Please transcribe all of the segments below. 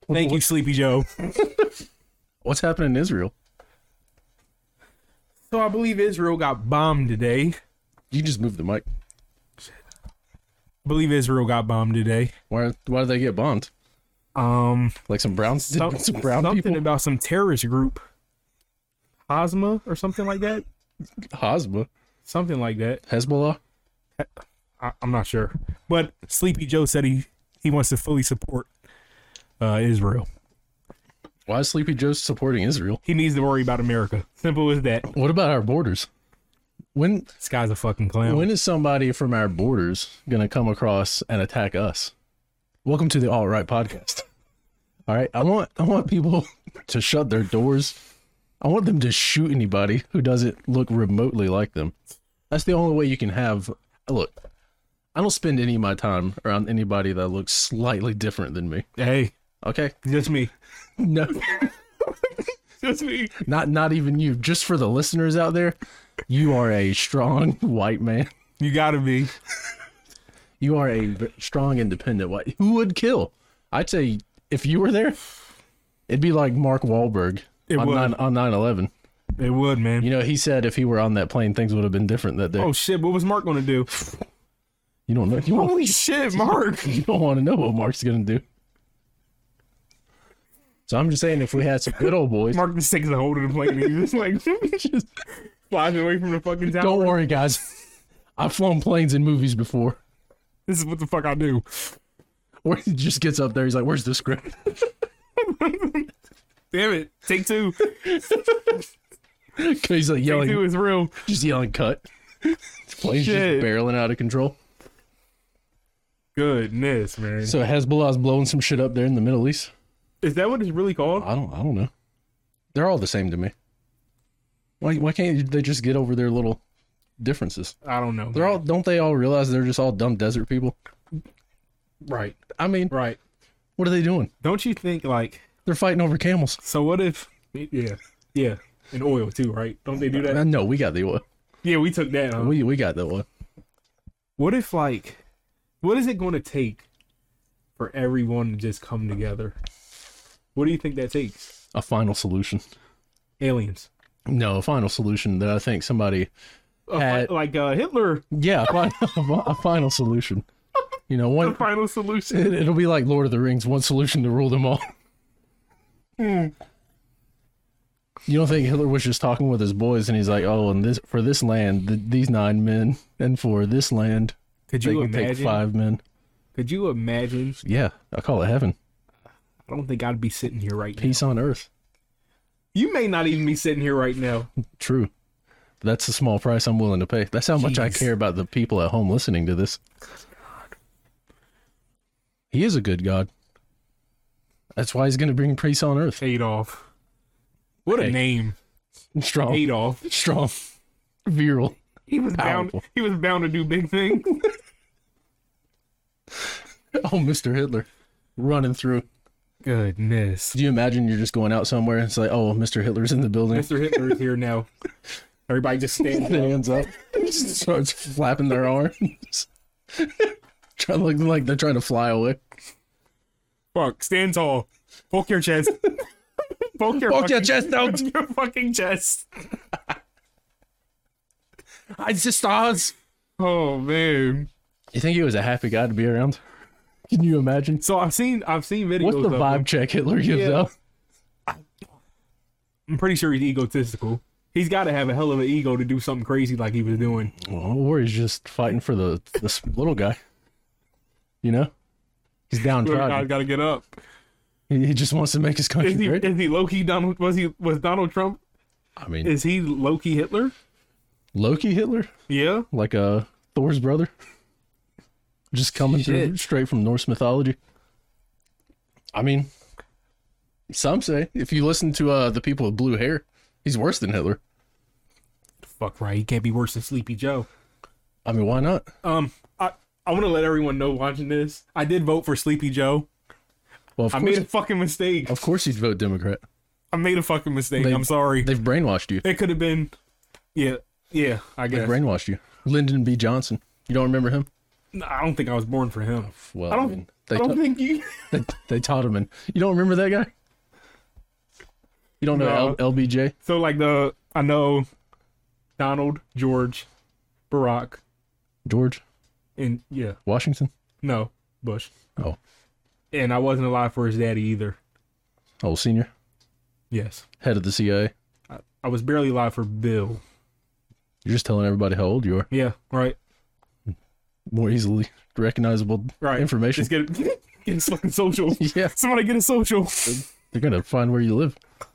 Thank you, Sleepy Joe. What's happening in Israel? So I believe Israel got bombed today. You just moved the mic. I believe Israel got bombed today. Why did they get bombed? Like some brown Something people? about some terrorist group. Hazma or something like that? Hazma? Something like that. Hezbollah? I'm not sure. But Sleepy Joe said he wants to fully support Israel. Why is Sleepy Joe supporting Israel? He needs to worry about America. Simple as that. What about our borders? This guy's a fucking clown. When is somebody from our borders going to come across and attack us? Welcome to the All Right Podcast. All right. I want people to shut their doors. I want them to shoot anybody who doesn't look remotely like them. That's the only way you can have... Look, I don't spend any of my time around anybody that looks slightly different than me. Hey, Okay? just me. No. Just me. Not even you. Just for the listeners out there, you are a strong white man. You gotta be. You are a strong, independent white. Who would kill? I'd say if you were there, it'd be like Mark Wahlberg on 9/11. It would, man. You know, he said if he were on that plane, things would have been different that day. Oh shit! What was Mark gonna do? You don't know. Holy shit, Mark! You don't want to know what Mark's gonna do. So I'm just saying, if we had some good old boys, Mark just takes a hold of the plane and he's just like just flies away from the fucking tower. don't worry, guys. I've flown planes in movies before. This is what the fuck I do. Or he just gets up there, he's like, "Where's the script?" Damn it! Take two. He's like Take two yelling, is real. just yelling, "Cut!" The plane's Shit. just barreling out of control. Goodness, man. So Hezbollah's blowing some shit up there in the Middle East. Is that what it's really called? I don't know. They're all the same to me. Why can't they just get over their little differences? I don't know. Don't they all realize they're just all dumb desert people? right. I mean, Right. what are they doing? Don't you think like? They're fighting over camels. So what if? Yeah, and oil too, right? Don't they do that? No, we got the oil. Yeah, we took that. Huh? We got the oil. What if like? What is it going to take for everyone to just come together? What do you think that takes? A final solution. Aliens. No, a final solution that I think somebody had. Like Hitler. Yeah, a final solution. You know, The one. final solution. It'll be like Lord of the Rings, one solution to rule them all. You don't think Hitler was just talking with his boys and he's like, "Oh, and this for this land, these 9 men, and for this land, Could they you can take imagine? 5 men." Could you imagine? Yeah, I call it heaven. I don't think I'd be sitting here right now. Peace on earth. You may not even be sitting here right now. True. That's the small price I'm willing to pay. That's how much I Jeez. care about the people at home listening to this. He is a good God. That's why he's going to bring peace on earth. Adolf. What a Hey. name. Strong. Adolf. Strong. Virile. He was Powerful. bound to do big things. Oh, Mr. Hitler. Running through. Goodness. Do you imagine you're just going out somewhere and it's like, "Oh, Mr. Hitler's in the building." Mr. Hitler is here now. Everybody just stands up. Hands up. Starts flapping their arms. Trying to look like they're trying to fly away. Fuck, stand tall. Poke your chest. Poke your chest out. Poke your fucking chest. I just stars. Oh man. You think he was a happy guy to be around? Can you imagine? So I've seen videos. What's the of vibe him. check Hitler gives Yeah. out? I'm pretty sure he's egotistical. He's got to have a hell of an ego to do something crazy like he was doing. Well, or he's just fighting for the little guy. You know? He's Little guy's downtrodden. got to get up. He just wants to make his country great. Is he low-key Donald? Was Donald Trump? I mean, Is he low-key Hitler? Loki Hitler? Yeah. Like Thor's brother? Just coming through Shit. straight from Norse mythology? I mean, some say, if you listen to the people with blue hair, he's worse than Hitler. Fuck right. He can't be worse than Sleepy Joe. I mean, why not? I want to let everyone know watching this. I did vote for Sleepy Joe. Well, of I course, made a fucking mistake. of course you'd vote Democrat. I made a fucking mistake. They- I'm sorry. They've brainwashed you. It could have been. Yeah. I They've guess. brainwashed you. Lyndon B. Johnson. You don't remember him? I don't think I was born for him. Well, I don't. I don't think you. they taught him, and you don't remember that guy. You don't know No. LBJ? So like I know Donald, George, Barack, George and yeah, Washington. no, Bush. Oh, And I wasn't alive for his daddy either. oh, senior Yes. head of the CIA. I was barely alive for Bill. You're just telling everybody how old you are. Yeah, right. More easily recognizable Right. information. Just get his fucking social. Yeah, Somebody get a social. they're gonna find where you live.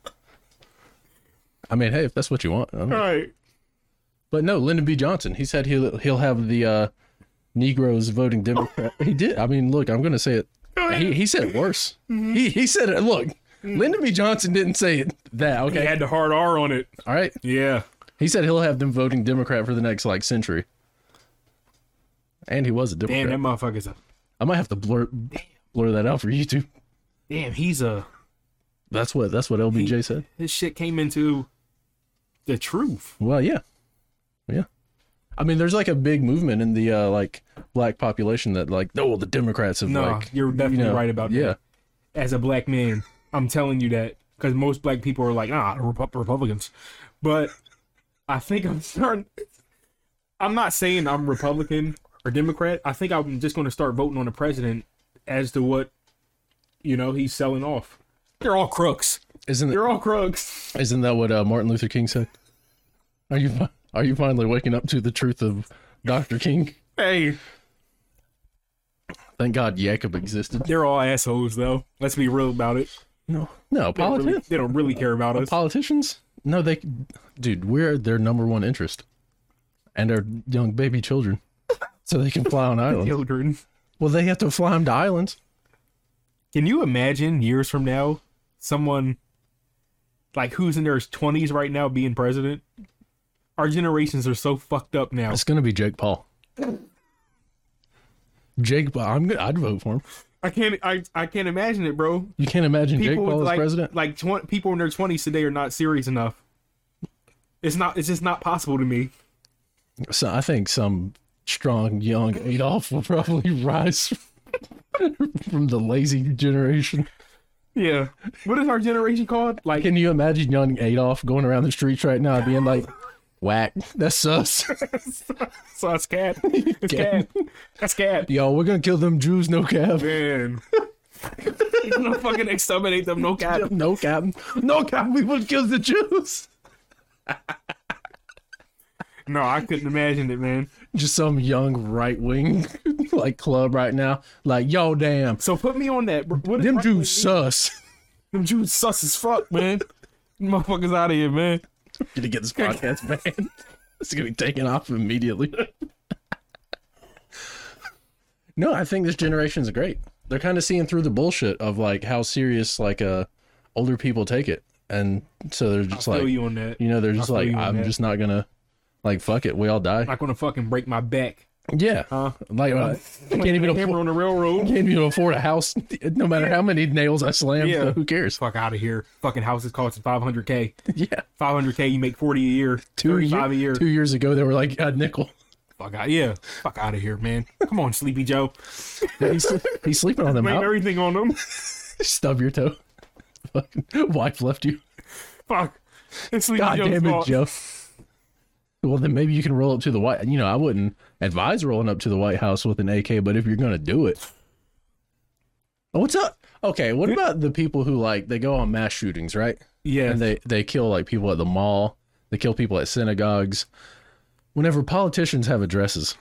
I mean, hey, if that's what you want. I don't know. Right. But no, Lyndon B. Johnson. He said he'll have the Negroes voting Democrat. He did. I mean, look, I'm gonna say it. He said it worse. He said it. Look, Lyndon B. Johnson didn't say it that. He Okay, had the hard R on it. all right. Yeah. He said he'll have them voting Democrat for the next like century. And he was a Democrat. Damn, that motherfucker's a. I might have to blur that out for YouTube. Damn, he's a. That's what LBJ said. His shit came into the truth. Well, yeah. I mean, there's like a big movement in the like black population that like, oh, the Democrats have No, like. you're definitely right about that. Yeah. As a black man, I'm telling you that because most black people are like, Republicans. But I think I'm starting. I'm not saying I'm Republican or Democrat. I think I'm just going to start voting on the president as to what, he's selling off. They're all crooks. They're all crooks. Isn't that what Martin Luther King said? Are you finally waking up to the truth of Dr. King? Hey, Thank God Jacob existed. they're all assholes, though. Let's be real about it. No, They don't really care about us. politicians? No, dude, we're their number one interest, and our young baby children, so they can fly on islands. Children. Well, they have to fly them to islands. Can you imagine years from now, someone like who's in their 20s right now being president? Our generations are so fucked up now. It's gonna be Jake Paul. Jake Paul, I'd vote for him. I can't imagine it, bro. You can't imagine Jake People Paul as like president? like people in their 20s today are not serious enough. It's just not possible to me. So I think some strong young Adolf will probably rise from the lazy generation. Yeah. What is our generation called? Like Can you imagine young Adolf going around the streets right now being like, whack, that's sus. sus cat. It's cat. That's cat. Yo, we're gonna kill them Jews, no cap. Man. You're gonna fucking exterminate them, no cap. No cap. No cap, we will kill the Jews. No, I couldn't imagine it, man. Just some young right wing like club right now. Like, yo, damn. So put me on that. What Them right Jews mean? sus. Them Jews sus as fuck, man. Motherfuckers out of here, man. Gonna get this podcast banned. It's gonna be taken off immediately. No, I think this generation's great. They're kind of seeing through the bullshit of like how serious like older people take it, and so they're just I feel like, you on that. they're just I feel like, you on I'm that. just not gonna like fuck it, we all die. I'm not gonna fucking break my back. Yeah, Huh? like can't even Hammer on the railroad. can't even afford a house, no matter how many nails I slam. Yeah. So who cares? Fuck out of here. Fucking houses costing $500K. Yeah, 500K, you make 40 a year. 35 a year. 2 years ago they were like a nickel. Fuck out. Yeah. Fuck out of here, man. Come on, Sleepy Joe. He's sleeping on them Blame out. everything on them. Stub your toe. Fucking wife left you. Fuck. It's Sleepy God Joe's damn it, fault. Joe. Well, then maybe you can roll up to the White. I wouldn't advise rolling up to the White House with an AK, but if you're gonna do it, oh, what's up? Okay, what about the people who like they go on mass shootings, right? Yeah. And they kill like people at the mall. They kill people at synagogues. Whenever politicians have addresses,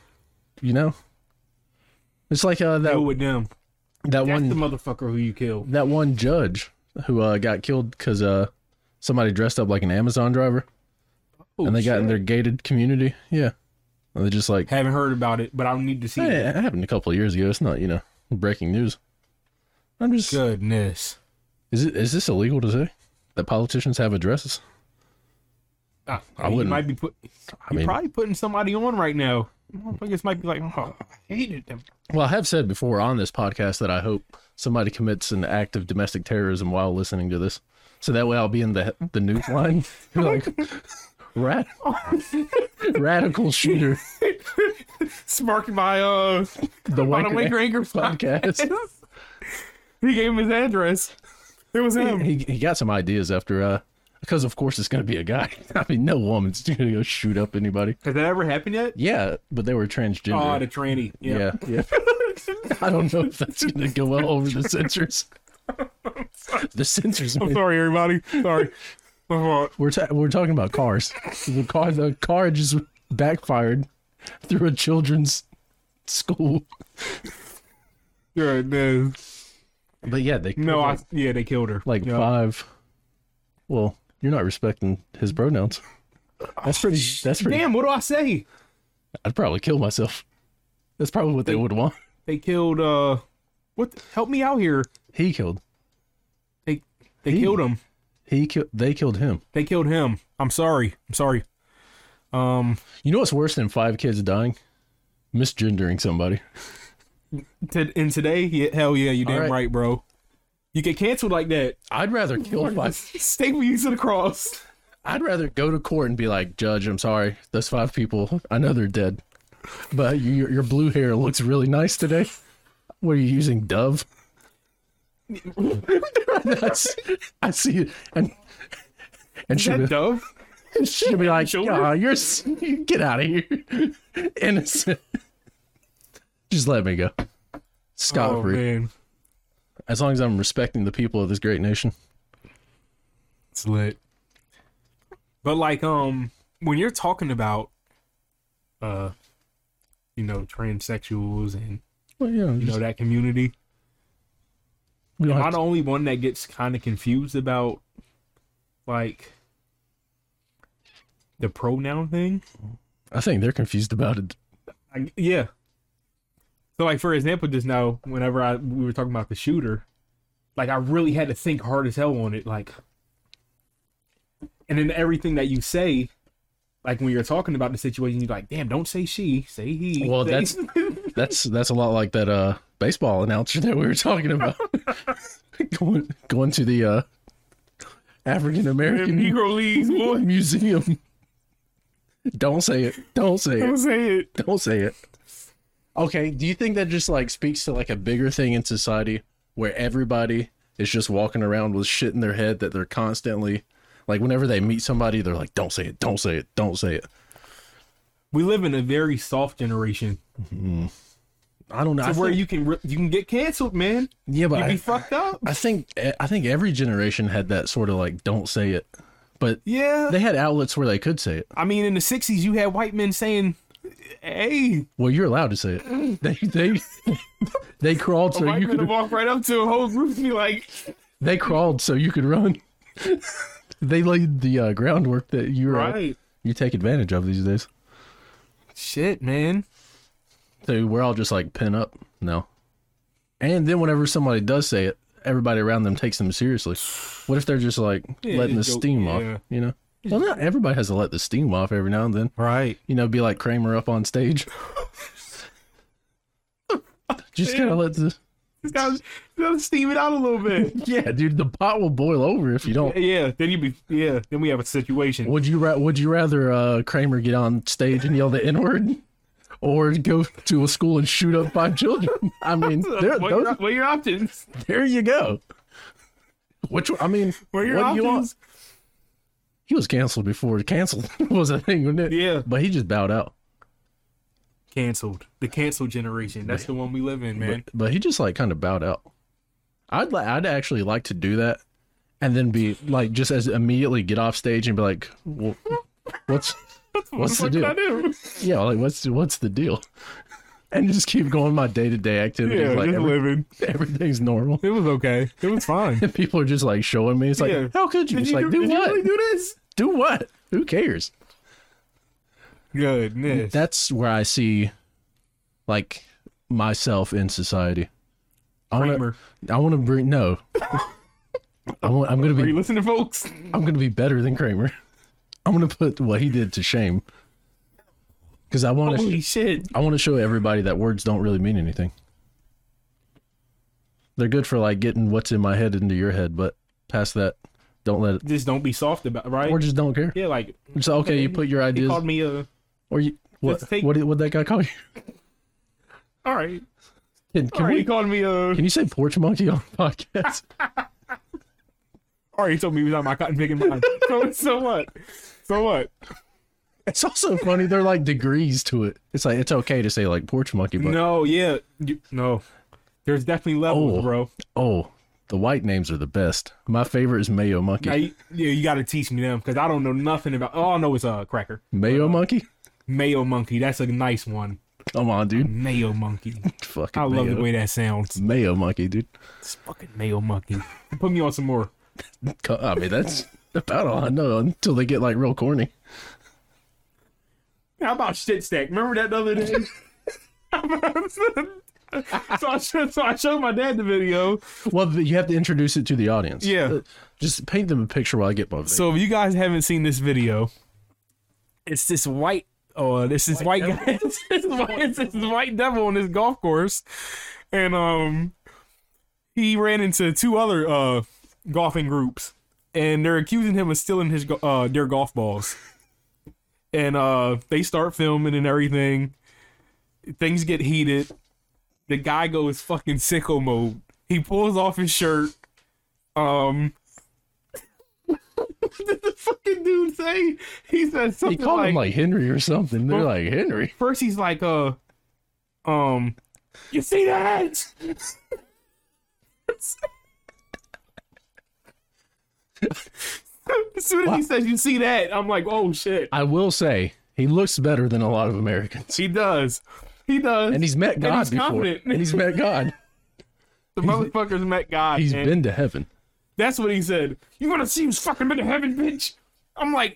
it's like Deal that with them. that That's one the motherfucker who you killed. that one judge who got killed because somebody dressed up like an Amazon driver. Oh, And they got in shit. their gated community. Yeah. And they just like, Haven't heard about it, but I need to see hey, it. it happened a couple of years ago. It's not, breaking news. I'm just, Goodness. is this illegal to say that politicians have addresses? I wouldn't- You might be you're mean- probably putting somebody on right now. Motherfuckers might be like, oh, I hated them. Well, I have said before on this podcast that I hope somebody commits an act of domestic terrorism while listening to this. So that way I'll be in the news line. Like, Radical shooter. Sparked by The by the Wanker Anchor podcast. He gave him his address. It was him. He got some ideas after because of course it's gonna be a guy. I mean, no woman's gonna go shoot up anybody. Has that ever happened yet? Yeah, but they were transgender. Oh, the tranny. yeah. I don't know if that's gonna go well over the censors. The censors. I'm sorry, everybody. Sorry. My fault. We're talking about cars. The car just backfired through a children's school. Goodness. But yeah, they they killed her. like Yep. 5. Well, you're not respecting his pronouns. That's pretty. Damn, what do I say? I'd probably kill myself. That's probably what they would want. They killed help me out here. He killed. They killed him. They killed him. They killed him. I'm sorry. You know what's worse than 5 kids dying? Misgendering somebody. In today, yeah, hell yeah, you damn right, bro. You get canceled like that. I'd rather kill 5. Staple you to the cross. I'd rather go to court and be like, Judge, I'm sorry. Those 5 people, I know they're dead. But your blue hair looks really nice today. What are you using, Dove? I see it. And Is that Dove? she'll be like, Shoulder? "Oh, get out of here." Innocent. Just let me go. Scot free. Man. As long as I'm respecting the people of this great nation. It's lit. But like when you're talking about transsexuals and Well, yeah, that community, we don't am I have the to, only one that gets kind of confused about like the pronoun thing? I think they're confused about it. Yeah. So like for example, just now whenever we were talking about the shooter, like I really had to think hard as hell on it, like, and then everything that you say, like when you're talking about the situation, you're like, damn, don't say she, say he. Well, say... that's a lot like that baseball announcer that we were talking about. going to the African American Negro Leagues, boy. Museum. Don't say it. Don't say Don't it. say it. Don't say it. Okay, do you think that just like speaks to like a bigger thing in society where everybody is just walking around with shit in their head that they're constantly like whenever they meet somebody they're like, don't say it, don't say it, don't say it. We live in a very soft generation. Mm-hmm. I don't know. To where you can get canceled, man. Yeah, but you be fucked up. I think every generation had that sort of like don't say it, but Yeah. they had outlets where they could say it. I mean, in the 60s, you had white men saying, hey. Well, you're allowed to say it. They crawled so white you men could walk right up to a whole group and be like, they crawled so you could run. They laid the groundwork that you take advantage of these days. Shit, man. So we're all just like pin up now. And then whenever somebody does say it, everybody around them takes them seriously. What if they're just like letting the steam off, you know? Well, not everybody has to let the steam off every now and then. Right. You know, be like Kramer up on stage. Just kind of let the... Just gotta steam it out a little bit. Yeah, dude, the pot will boil over if you don't. Yeah, then we have a situation. Would you rather Kramer get on stage and yell the N-word? Or go to a school and shoot up 5 children? I mean, what are your options? There you go. Which I mean, what are your options? You want? He was canceled before canceled was a thing, wasn't it? Yeah, but he just bowed out. Canceled. The cancel generation. That's the one we live in, man. But he just like kind of bowed out. I'd actually like to do that, and then be like just as immediately get off stage and be like, well, what's the deal? Yeah, like what's the deal? And just keep going my day-to-day activities. Yeah, like just living. Everything's normal. It was okay. It was fine. And people are just like showing me. It's like, how could you? It's like, do what? You really do this? Do what? Who cares? Goodness. That's where I see, like, myself in society. I want to bring I'm gonna be. Are you listening, folks? I'm gonna be better than Kramer. I'm gonna put what he did to shame. Because I want to show everybody that words don't really mean anything. They're good for like getting what's in my head into your head, but past that, Don't let it, Just don't be soft about it, right? or just don't care. Yeah, like It's okay. You put your he ideas, called me a. or you what? Just take- What that guy call you? All right. Can All right, we? he called me a. Can you say porch monkey on the podcast? All right, he told me he was on my cotton picking mind. So what? So what? It's also funny. They're like degrees to it. It's like it's okay to say like porch monkey, but No, yeah, no. There's definitely levels, Oh. bro. oh, the white names are the best. My favorite is mayo monkey. Now, you got to teach me them because I don't know nothing about. All I know is a cracker. Mayo monkey? Mayo monkey. That's a nice one. Come on, dude. Mayo monkey. Fucking I love mayo. the way that sounds. Mayo monkey, dude. It's fucking mayo monkey. Put me on some more. I mean, that's about all I know until they get like real corny. How about shit stack? Remember that the other day? so I showed my dad the video. Well, you have to introduce it to the audience. Yeah. Just paint them a picture while I get my video. So if you guys haven't seen this video, it's this white. Oh, this is white guy. It's this white devil on this golf course, and he ran into two other golfing groups, and they're accusing him of stealing his their golf balls. And they start filming and everything. Things get heated. The guy goes fucking sicko mode. He pulls off his shirt. What did the fucking dude say? He said he something called him like Henry or something. They're like, Henry? first he's like, you see that? As soon as he says, you see that, I'm like, oh shit. I will say, he looks better than a lot of Americans. He does. He does. And he's met God he's before. confident. And he's met God. The motherfucker's met God. He's and been to heaven. That's what he said. You want to see who's fucking been to heaven, bitch? I'm like,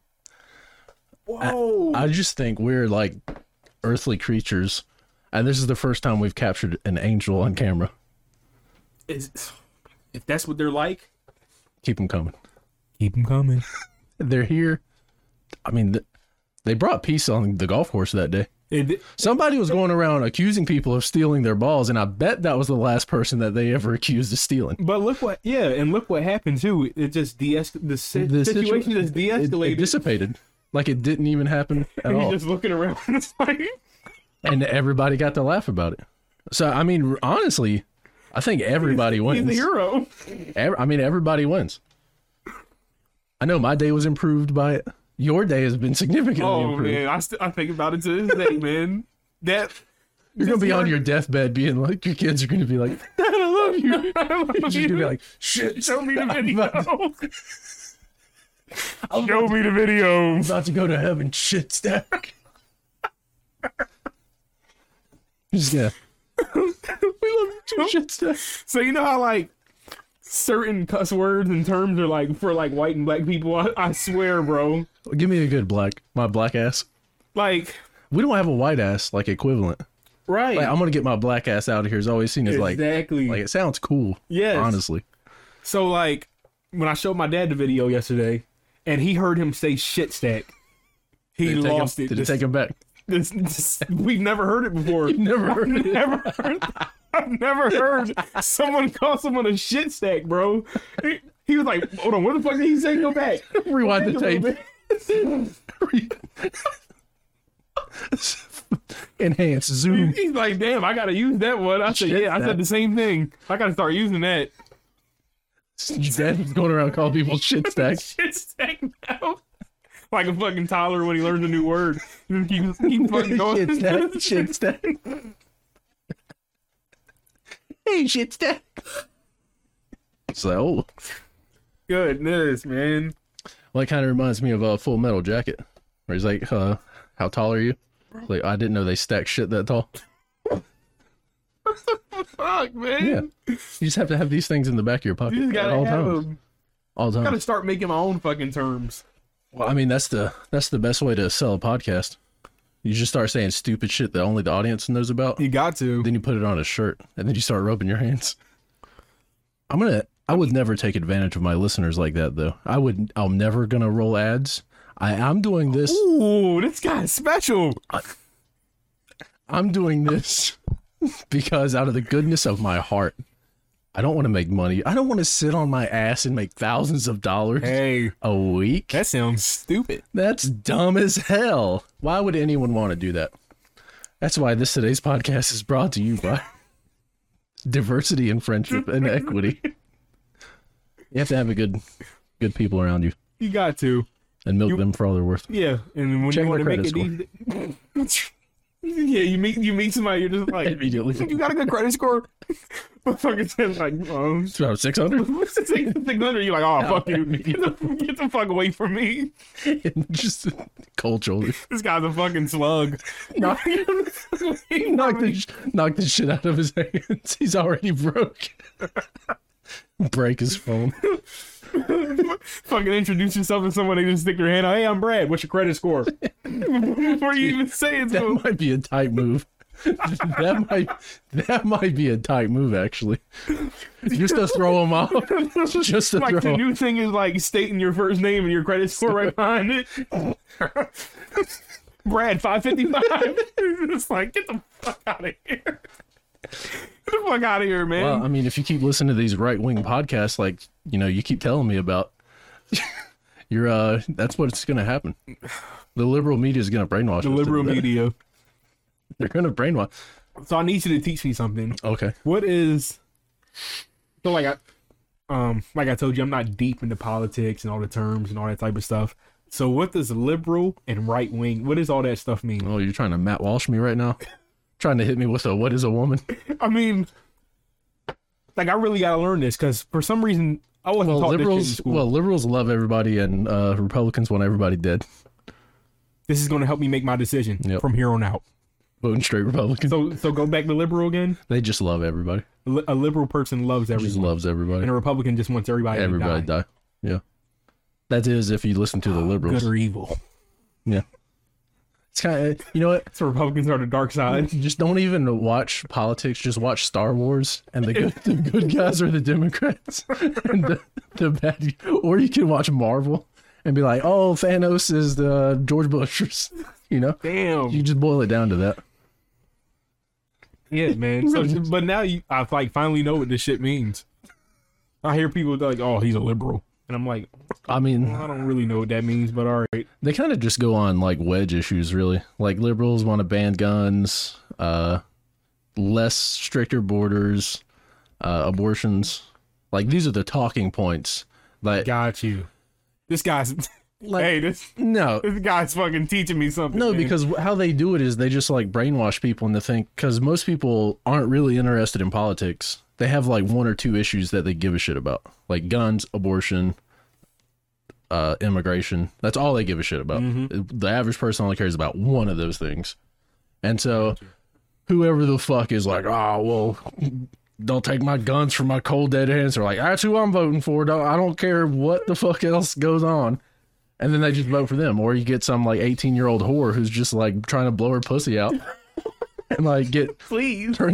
whoa. I just think we're like earthly creatures. And this is the first time we've captured an angel on camera. If that's what they're like, Keep them coming. keep them coming. They're here. I mean, they brought peace on the golf course that day. It, Somebody was going around accusing people of stealing their balls, and I bet that was the last person that they ever accused of stealing. but look what, and look what happened too. It just the situation just It de-escalated. dissipated. Like it didn't even happen at and he's all. just looking around. It's like, And everybody got to laugh about it. So, I mean, honestly, I think everybody he's wins. a hero. I mean, everybody wins. I know my day was improved by it. Your day has been significantly Oh improved. man, I think about it to this day, man. That You're going to be on your deathbed being like, your kids are going to be like, Dad, I love you. I love You're just going to be you. like, shit, Show me the I'm video. I'm Show me the video. about to go to heaven. Shit stack. Just yeah. We love you too. Shit stack. So you know how like certain cuss words and terms are like for like white and black people. I swear, bro. Give me a good my black ass. Like We don't have a white ass like equivalent. right. Like, I'm gonna get my black ass out of here. Is always seen as exactly. like it sounds cool. Yes. honestly. So like when I showed my dad the video yesterday, and he heard him say shit stack, he Did it take lost him, it. Did it take him back? We've never heard it before. Never heard it. I've never heard someone call someone a shit stack, bro. He was like, hold on, what the fuck did he say? Go back. Rewind the Think a little tape. bit. Enhance zoom. He's like, damn, I gotta use that one. I said, Shit yeah, I stack. said the same thing. I gotta start using that. Dad was going around calling people shit stacks. Shit stack now. Like a fucking toddler when he learns a new word. Keep fucking going. Shit stack. Shit stack. Hey, shit stack. It's like, oh, Goodness, man. well, it kind of reminds me of a Full Metal Jacket, where he's like, how tall are you? Like, I didn't know they stacked shit that tall. Fuck, man. Yeah. You just have to have these things in the back of your pocket You just at gotta all have times. them. All times. Gotta start making my own fucking terms. Well, I mean, that's the best way to sell a podcast. You just start saying stupid shit that only the audience knows about. You got to. Then you put it on a shirt, and then you start rubbing your hands. I would never take advantage of my listeners like that, though. I'm never gonna roll ads. I'm doing this. Ooh, this guy's special. I'm doing this because out of the goodness of my heart, I don't want to make money. I don't want to sit on my ass and make thousands of dollars Hey, a week. that sounds stupid. That's dumb as hell. Why would anyone want to do that? That's why today's podcast is brought to you by diversity and friendship and equity. You have to have good people around you You got to. and milk them for all they're worth. Yeah, and when Check you want to their make credit it yeah, you meet somebody, you're just like, Immediately. you got a good credit score? Fucking says like, It's about 600. 600. You're like, oh, fuck you. Get the fuck away from me. Just cold shoulder. This guy's a fucking slug. Knock the shit out of his hands. He's already broke. Break his phone. Fucking introduce yourself to someone, they just stick their hand out. Hey, I'm Brad. What's your credit score? Before you even say it to That him. might be a tight move. That might be a tight move, actually. Just to throw him off. Just to Like the throw him. new thing is like stating your first name and your credit score right behind it. Brad 555. It's like, get the fuck out of here. Get the fuck out of here, man. Well, I mean, if you keep listening to these right-wing podcasts, like, you keep telling me about, that's what's going to happen. The liberal media is going to brainwash the us. liberal media. They're going to brainwash. So I need you to teach me something. Okay. What is so like I told you, I'm not deep into politics and all the terms and all that type of stuff. So what does liberal and right wing, what does all that stuff mean? Oh, you're trying to Matt Walsh me right now? Trying to hit me with a what is a woman? I mean, like I really gotta learn this because for some reason I wasn't taught this shit in school. Liberals love everybody and Republicans want everybody dead. This is gonna help me make my decision Yep. from here on out. Voting straight Republican. So go back to liberal again. They just love everybody. A liberal person loves Just everyone, loves everybody. and a Republican just wants everybody Everybody to die. die. Yeah. That is if you listen to the liberals. Good or evil. Yeah. It's kind of, you know what? So Republicans are the dark side. Just don't even watch politics. Just watch Star Wars, and the good guys are the Democrats, and the bad. Or you can watch Marvel and be like, "Oh, Thanos is the George Bush." Damn. You just boil it down to that. Yeah, man. So, but now I like finally know what this shit means. I hear people like, "Oh, he's a liberal," and I'm like, I mean, I don't really know what that means, but all right. they kind of just go on like wedge issues, really. Like liberals want to ban guns, less stricter borders, abortions. Like these are the talking points. Like, Got you. This guy's like hey, this no, guy's fucking teaching me something. no, man. because how they do it is they just like brainwash people into think because most people aren't really interested in politics. They have like one or two issues that they give a shit about, like guns, abortion, immigration. That's all they give a shit about. The average person only cares about one of those things. And so whoever the fuck is like, oh, well, don't take my guns from my cold dead hands. They're like, that's who I'm voting for. I don't care what the fuck else goes on. And then they just vote for them. Or you get some like 18-year-old whore who's just like trying to blow her pussy out and like please, turn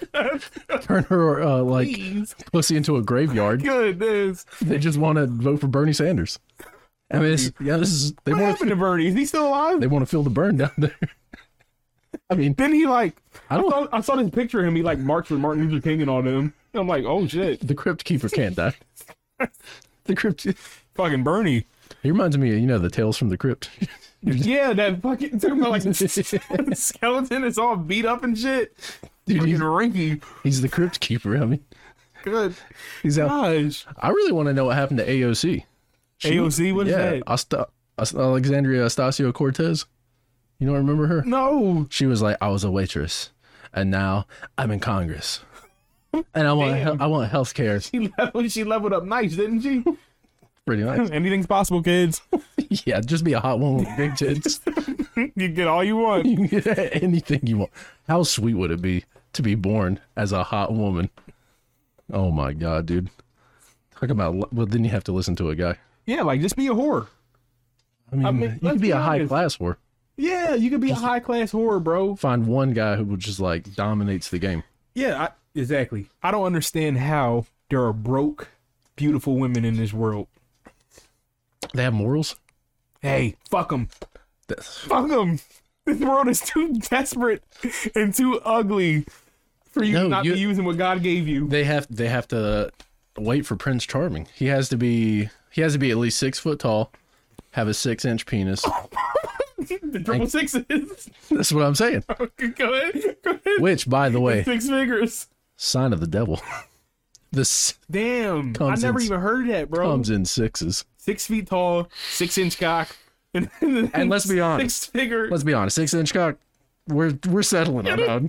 her like please, pussy into a graveyard. goodness. They just want to vote for Bernie Sanders. I mean, they What want happened to Bernie? Is he still alive? they want to feel the burn down there. I mean, Then he like I don't- I saw this picture of him. He like marched with Martin Luther King and all them. And I'm like, oh shit, the Crypt Keeper can't die. The Crypt. fucking Bernie. He reminds me of, the Tales from the Crypt. Yeah, that fucking talking about like the skeleton is all beat up and shit. Dude, Fucking rinky. he's the Crypt Keeper. I mean, Good he's out. gosh. I really want to know what happened to AOC. AOC, what is that? Alexandria Ocasio-Cortez. You don't remember her? No. She was like, I was a waitress, and now I'm in Congress, and I want health care. She leveled up nice, didn't she? Pretty nice. Anything's possible, kids. Yeah, just be a hot woman with big tits. You get all you want. You can get anything you want. How sweet would it be to be born as a hot woman? Oh my god, dude. Talk about, well, then you have to listen to a guy. Yeah, like just be a whore. I mean you let's could be be a high honest. class whore. Yeah, you could be a high class whore, bro. Find one guy who just like dominates the game. Yeah, exactly. I don't understand how there are broke, beautiful women in this world. They have morals. Hey, fuck them. That's- Fuck them. This world is too desperate and too ugly for you No, not you- be using what God gave you. They have to wait for Prince Charming. He has to be at least 6 foot tall, have a 6-inch penis. The triple sixes. That's what I'm saying. Okay, go ahead. Which, by the way, 6 figures. sign of the devil. This Damn, I Comes never in- even heard of that, bro. comes in 6s. 6 feet tall, 6-inch cock, and let's be honest. 6 figure. Let's be honest, 6-inch cock. We're settling on that.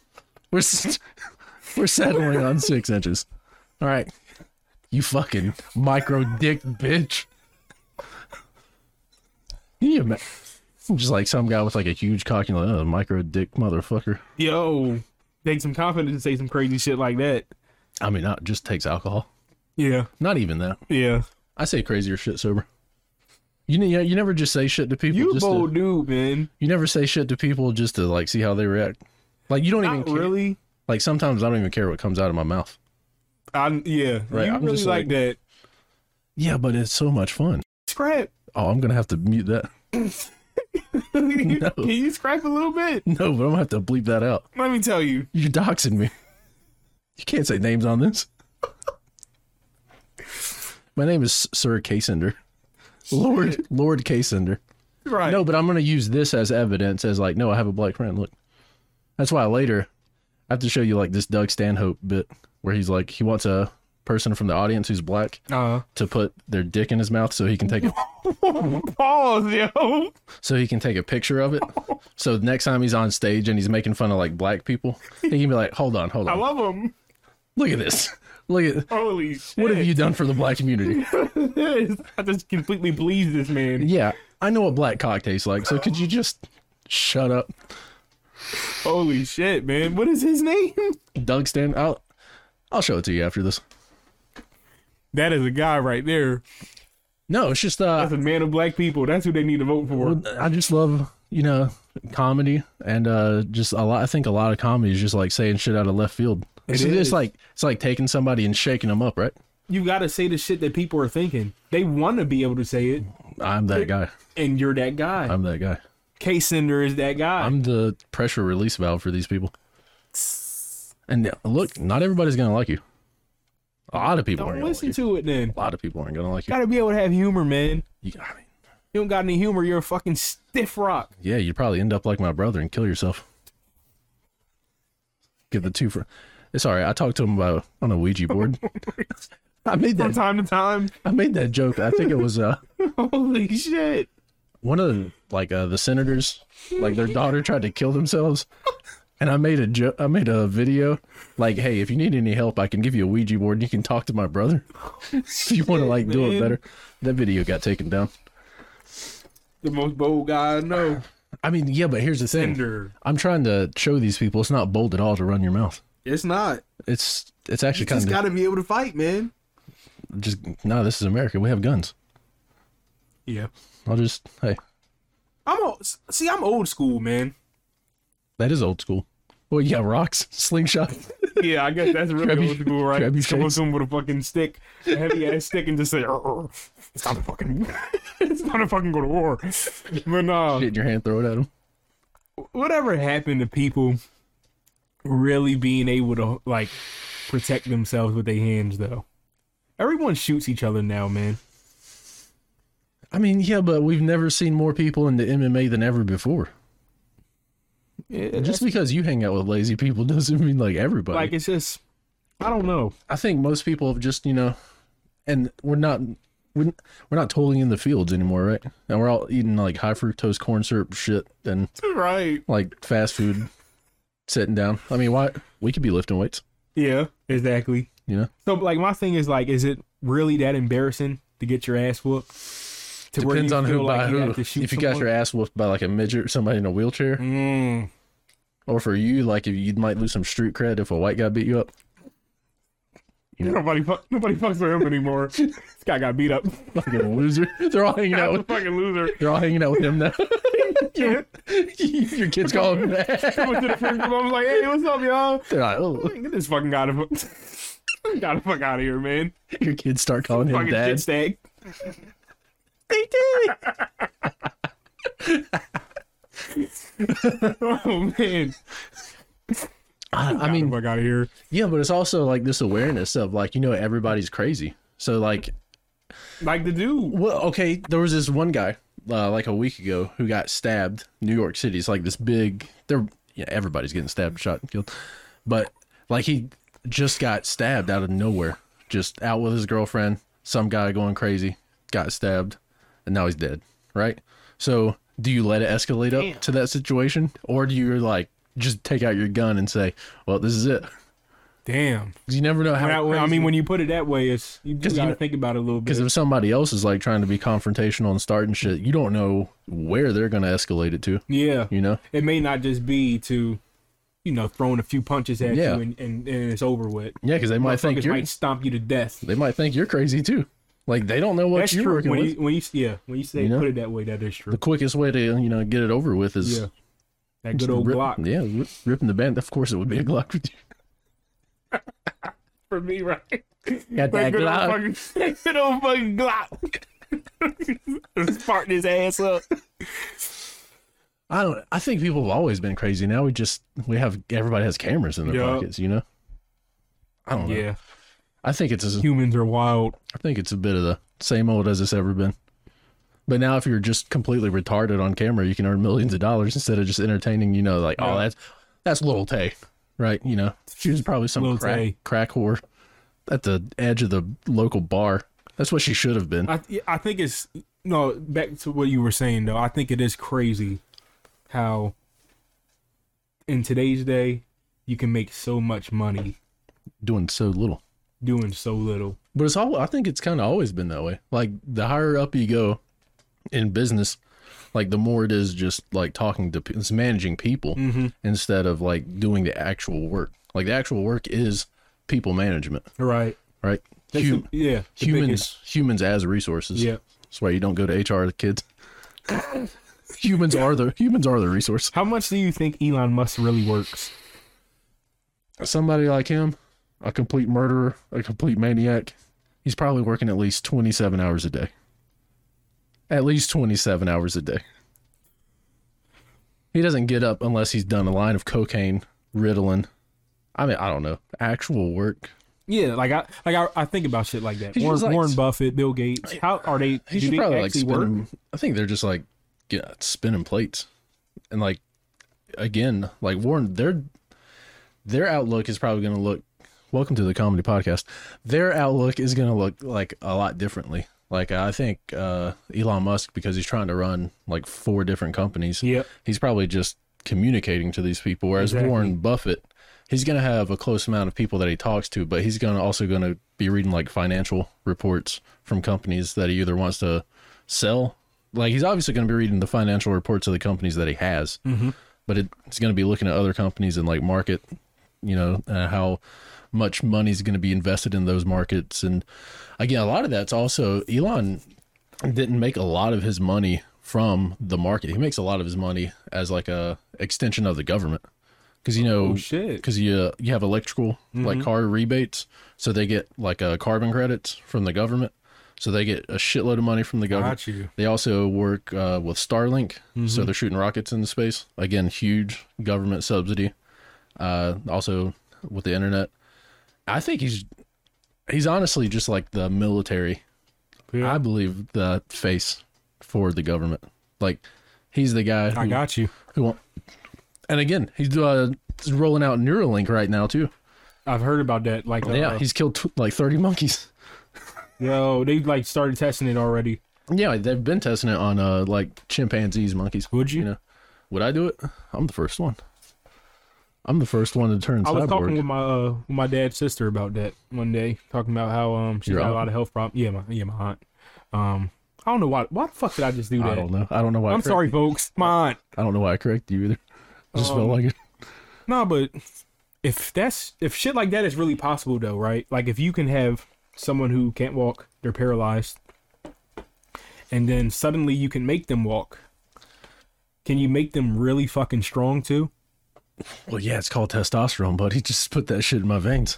We're settling on 6 inches. All right, you fucking micro dick bitch. Can you imagine? Just like some guy with like a huge cock, you're like, oh, micro dick motherfucker. Yo, take some confidence to say some crazy shit like that. I mean, it just takes alcohol. Yeah, Not even that. yeah. I say crazier shit sober. You never just say shit to people. You a just bold to, dude, man. you never say shit to people just to like see how they react. Like you don't even Not care. really. Like sometimes I don't even care what comes out of my mouth. Yeah, Right, you I'm really just like that. Yeah, but it's so much fun. Scrap. Oh, I'm gonna have to mute that. Can you scrap a little bit? No, but I'm gonna have to bleep that out. Let me tell you. You're doxing me. You can't say names on this. My name is Sir Casender. Lord Casender. Right. No, but I'm gonna use this as evidence as like, no, I have a black friend. Look. That's why later I have to show you like this Doug Stanhope bit where he's like he wants a person from the audience who's black to put their dick in his mouth so he can take it Pause, yo. so he can take a picture of it. So next time he's on stage and he's making fun of like black people, he can be like, hold on. I love him. Look at this. Look at Holy shit. what have you done for the black community? I just completely pleased this man. Yeah, I know what black cock tastes like, so could you just shut up? Holy shit, man. What is his name? Doug Stan, I'll show it to you after this. That is a guy right there. No, it's just That's a man of black people. That's who they need to vote for. I just love, comedy and just a lot. I think a lot of comedy is just like saying shit out of left field. It It's is. like taking somebody and shaking them up, right? You got to say the shit that people are thinking. They want to be able to say it, I'm that guy. and you're that guy. I'm that guy. K-Cinder is that guy. I'm the pressure release valve for these people. And look, not everybody's gonna like you. A lot of people Don't aren't gonna like listen you. to it then. A lot of people aren't gonna like you. Got to be able to have humor, man. I mean, You don't got any humor, you're a fucking stiff rock. yeah, you'd probably end up like my brother and kill yourself. Get the two for. It's all right. I talked to him about on a Ouija board. I made From that. time to time. I made that joke. I think it was Holy shit. one of the senators, like their daughter tried to kill themselves, and I made a video like, hey, if you need any help, I can give you a Ouija board and you can talk to my brother if you want to like do it man. better. That video got taken down. The most bold guy I know. I mean, yeah, but here's the thing. Cinder. I'm trying to show these people it's not bold at all to run your mouth. It's not. It's You actually just kind got of to be able to fight, man. just no. This is America. We have guns. Yeah. I'll just hey, I'm old school, man. that is old school. Well, yeah, rocks, slingshot. Yeah, I guess that's really Grab your- old school, right? grab your Someone face. with a fucking stick, a heavy ass stick, and just say, "It's time to fucking, it's time to fucking go to war." But nah, Get in your hand, throw it at them. whatever happened to people really being able to like protect themselves with their hands, though? Everyone shoots each other now, man. I mean, yeah, but we've never seen more people into MMA than ever before. Yeah, Just because you hang out with lazy people doesn't mean like everybody. like it's just, I don't know. I think most people have just, and we're not totally in the fields anymore, right? And we're all eating like high fructose corn syrup shit and Right? like fast food, sitting down. I mean, why we could be lifting weights, Yeah, exactly. So, like, my thing is like, is it really that embarrassing to get your ass whooped? To where Depends you on feel who like by you who. have to shoot If you got someone? your ass whooped by like a midget or somebody in a wheelchair, or for you, like if you might lose some street cred if a white guy beat you up. Nobody fucks with him anymore. This guy got beat up. Fucking loser. They're all hanging out Guy's a with. fucking loser. They're all hanging out with him now. Yeah. Your kids call him that. I went to the friend group. I was like, "Hey, what's up, y'all? They're like, oh. Get this fucking guy the fuck out of here, man. Your kids start calling him Fucking dad. shit stag." Oh man. I mean, fuck out of here. yeah, but it's also like this awareness of like, everybody's crazy. So like, Like the dude. well, okay, there was this one guy like a week ago who got stabbed. New York City. It's like this big. Everybody's getting stabbed, shot, and killed. But like he just got stabbed out of nowhere, just out with his girlfriend. Some guy going crazy got stabbed, and now he's dead. Right. So do you let it escalate up to that situation, or do you like just take out your gun and say, "Well, this is it"? Damn. 'Cause you never know how. I mean, when you put it that way, it's you just gotta think about it a little bit. Because if somebody else is like trying to be confrontational and starting shit, you don't know where they're going to escalate it to. Yeah. You know? It may not just be to, throwing a few punches at Yeah. you and it's over with. Yeah, because they might think Motherfuckers might stomp you to death. they might think you're crazy too. Like they don't know what That's you're true. working When with. you say put it that way, that is true. The quickest way to get it over with is Yeah. That good old Glock. Yeah, ripping the band. Of course, it would be a Glock with you. For me, right? Got that good Glock. old fucking Glock. Sparking his ass up. I think people have always been crazy. Now everybody has cameras in their Yup. pockets. I don't know. Yeah. I think it's Humans are wild. a bit of the same old as it's ever been. But now if you're just completely retarded on camera, you can earn millions of dollars instead of just entertaining, like, Yeah. oh, that's Lil Tay, right? She was probably some Lil Tay. crack whore at the edge of the local bar. That's what she should have been. I think it's back to what you were saying though. I think it is crazy how in today's day you can make so much money Doing so little. doing so little. But I think it's kind of always been that way. Like the higher up you go in business, like the more it is just like talking to it's managing people instead of like doing the actual work. Like the actual work is people management, Right. right? That's the Humans as resources. Yeah. That's why you don't go to HR with kids. humans are the resource. How much do you think Elon Musk really works? Somebody like him, a complete murderer, a complete maniac, he's probably working at least 27 hours a day. At least 27 hours a day. He doesn't get up unless he's done a line of cocaine, Ritalin. I mean, I don't know. Actual work. Yeah, I think about shit like that. He's just Warren Buffett, Bill Gates. How are they? He Do should they probably like actually spinning. work? I think they're just like spinning plates, and like again, like Warren, their outlook is probably going to look. Welcome to the comedy podcast. Their outlook is going to look like a lot differently. Like I think Elon Musk, because he's trying to run like 4 different companies. Yep. He's probably just communicating to these people. Whereas Exactly. Warren Buffett, he's going to have a close amount of people that he talks to, but he's also going to be reading like financial reports from companies that he either wants to sell. Like he's obviously going to be reading the financial reports of the companies that he has, but it's going to be looking at other companies and like market, how much money is going to be invested in those markets. And again, a lot of that's also Elon didn't make a lot of his money from the market. He makes a lot of his money as like a extension of the government. Because Oh shit. because you have electrical like car rebates, so they get like carbon credits from the government, so they get a shitload of money from the government. Got you. They also work with Starlink, so they're shooting rockets into space. Again, huge government subsidy. Also with the internet, I think he's honestly just like the military. Yeah. I believe the face for the government. Like he's the guy. I got you. Who won't. And again, he's rolling out Neuralink right now too. I've heard about that. Like, Yeah, he's killed like 30 monkeys. they've like started testing it already. Yeah, they've been testing it on like chimpanzees, monkeys. Would you? Would I do it? I'm the first one. I'm the first one to turn I was talking cyborg. with my dad's sister about that one day, talking about how she's Your got a aunt? lot of health problems. Yeah, my aunt. I don't know why the fuck did I just do that? I don't know. I don't know why. I'm sorry, folks. My aunt. I don't know why I corrected you either. I just felt like it. No, but if shit like that is really possible though, right? Like if you can have someone who can't walk, they're paralyzed, and then suddenly you can make them walk. Can you make them really fucking strong too? Well, yeah, it's called testosterone, buddy. Just put that shit in my veins.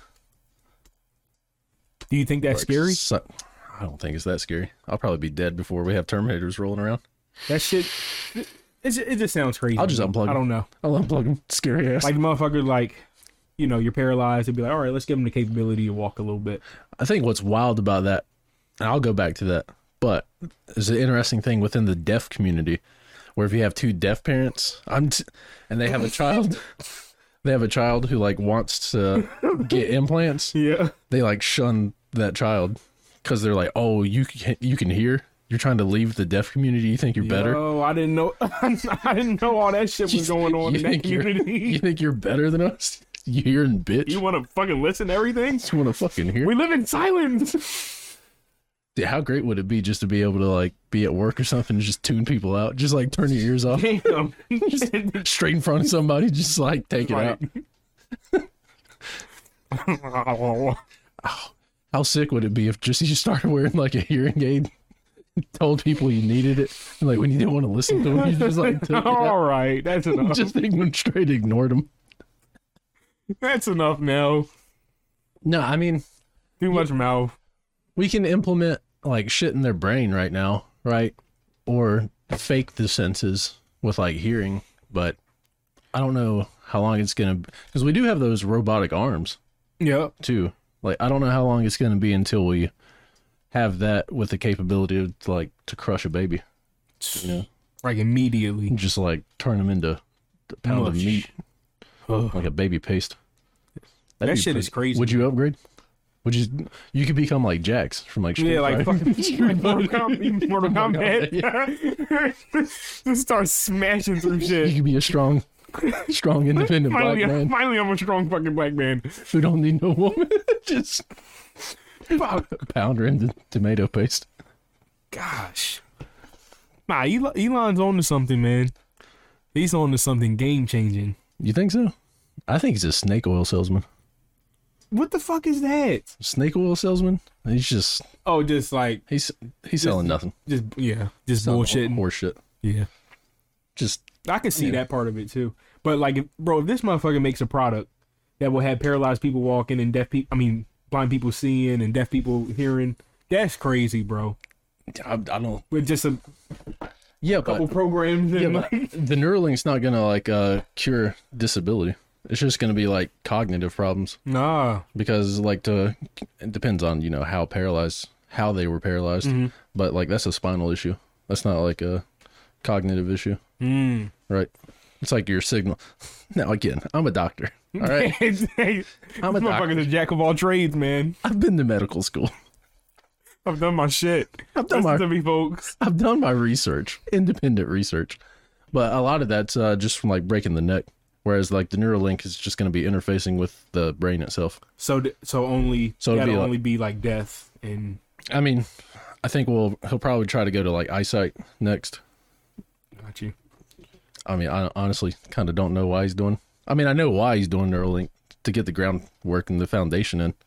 Do you think that's scary? I don't think it's that scary. I'll probably be dead before we have Terminators rolling around. That shit, it just sounds crazy. I'll just unplug I don't know. I'll unplug him. Scary ass. Like the motherfucker, like you know, you're paralyzed, it'd be like, all right, let's give them the capability to walk a little bit. I think what's wild about that, and I'll go back to that, but there's an interesting thing within the deaf community where if you have two deaf parents, and they have a child, who like wants to get implants, Yeah. they like shun that child because they're like, oh, you can hear. You're trying to leave the deaf community. You think you're better? Oh, I didn't know. I didn't know all that shit was going on in that community. You think you're better than us? You hearing bitch? You want to fucking listen to everything? You want to fucking hear? We live in silence. Dude, how great would it be just to be able to like be at work or something and just tune people out? Just like turn your ears off. Damn. Just straight in front of somebody, just like take it out. How sick would it be if just you started wearing like a hearing aid, told people you needed it, and like when you didn't want to listen to them, you just like took it All out. right, that's enough. Just straight ignored them. That's enough now. No, I mean, Too much mouth. we can implement like shit in their brain right now, right? Or fake the senses with like hearing, but I don't know how long it's gonna be, because we do have those robotic arms Yep. too. Like I don't know how long it's gonna be until we have that with the capability of like to crush a baby, you know, Like immediately. just like turn them into a pound of Mush. meat, Ugh. like a baby paste. That That'd be shit is crazy. Would you upgrade? Would you could become like Jax from like Street Yeah, like Fighter. fucking Mortal Kombat. Just start smashing through You shit. could be a strong independent black man Finally, I'm a strong fucking black man. who don't need no woman. Just pound her into tomato paste. Gosh. Nah, Elon's on to something, man. He's on to something game changing. You think so? I think he's a snake oil salesman. What the fuck is that? Snake oil salesman? He's just Oh, just like, he's selling nothing. just Selling bullshitting. horse shit. Yeah. Just I can see that part of it too. But like, if this motherfucker makes a product that will have paralyzed people walking and blind people seeing and deaf people hearing, that's crazy, bro. I don't. With just a Yeah, couple but programs and but like, the Neuralink's not gonna like cure disability. It's just gonna be like cognitive problems nah. because like it depends on how they were paralyzed. Mhm. But like that's a spinal issue. That's not like a cognitive issue, right? It's like your signal. Now again, I'm a doctor. All right, Hey, I'm a motherfucker's doctor. a jack of all trades, man. I've been to medical school. I've done my shit. I've done Listen my to me, folks. I've done my research, independent research, but a lot of that's just from like breaking the neck. Whereas like the Neuralink is just going to be interfacing with the brain itself. So only So it'd that'll be like- only be like death and I mean, I think he'll probably try to go to like eyesight next. got you. I mean, I honestly kind of don't know why he's doing. I mean, I know why he's doing Neuralink to get the groundwork and the foundation in.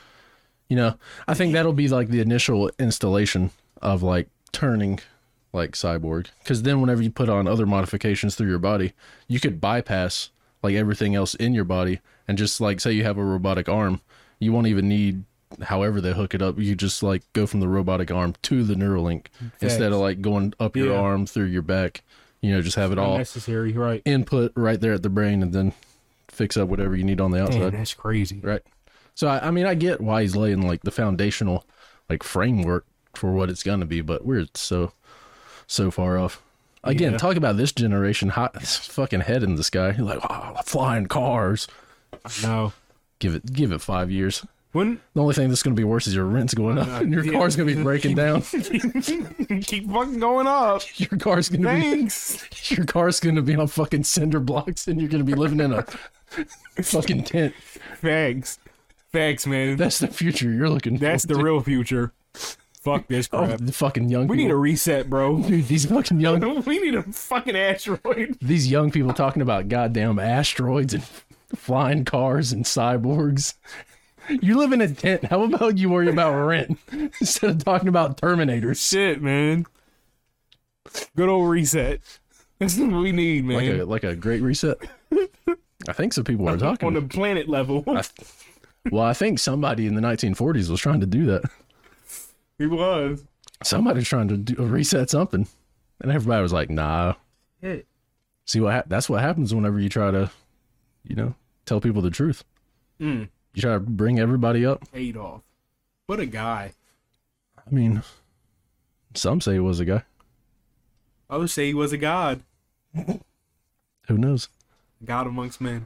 I think that'll be like the initial installation of like turning like cyborg, because then whenever you put on other modifications through your body, you could bypass like everything else in your body and just like say you have a robotic arm, you won't even need however they hook it up. You just like go from the robotic arm to the Neuralink instead of like going up your Yeah. arm through your back. Just have it all Unnecessary, right? input right there at the brain and then fix up whatever you need on the Damn, outside. that's crazy. Right. So I mean, I get why he's laying like the foundational like framework for what it's gonna be, but we're so far off. Again, Yeah. talk about this generation, hot fucking head in the sky, like flying cars. No. Give it 5 years. When The only thing that's gonna be worse is your rent's going up and your yeah. car's gonna be breaking down. keep fucking going up. Your car's gonna Thanks. be your car's gonna be on fucking cinder blocks, and you're gonna be living in a fucking tent. Facts, man. That's the future you're looking for. That's the real future. Fuck this Oh, crap. the fucking young We need a people. reset, bro. Dude, these fucking young We need a fucking asteroid. these young people talking about goddamn asteroids and flying cars and cyborgs. You live in a tent. How about you worry about rent instead of talking about Terminators? Shit, man. Good old reset. That's what we need, man. Like a great reset. I think some people are On talking. the planet level. I think somebody in the 1940s was trying to do that. He was. Somebody's trying to reset something, and everybody was like, "Nah." Shit. See that's what happens whenever you try to, tell people the truth. You try to bring everybody up. Adolf. What a guy. I mean, some say he was a guy. Others say he was a god. Who knows? God amongst men.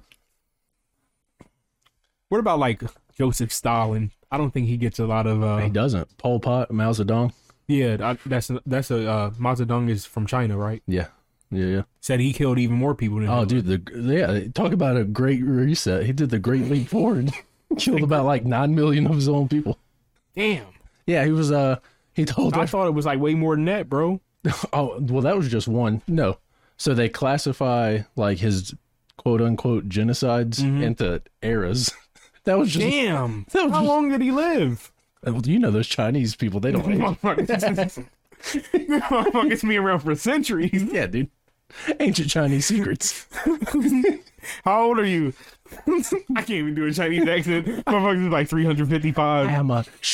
What about like Joseph Stalin? I don't think he gets a lot of. He doesn't. Pol Pot, Mao Zedong. Yeah, that's a Mao Zedong is from China, right? Yeah. Said he killed even more people than Oh, Hitler. dude, talk about a great reset. He did the Great Leap Forward. Killed about like 9 million of his own people. Damn. Yeah, he was. He told. I thought it was like way more than that, bro. Oh, well, that was just one. No, so they classify like his quote unquote genocides into eras. That was just. Damn. That was How just- long did he live? Well, you know those Chinese people. They don't. age. Motherfuckers been around for centuries. Yeah, dude. Ancient Chinese secrets. How old are you? I can't even do a Chinese accent. Motherfuckers is like 355. I am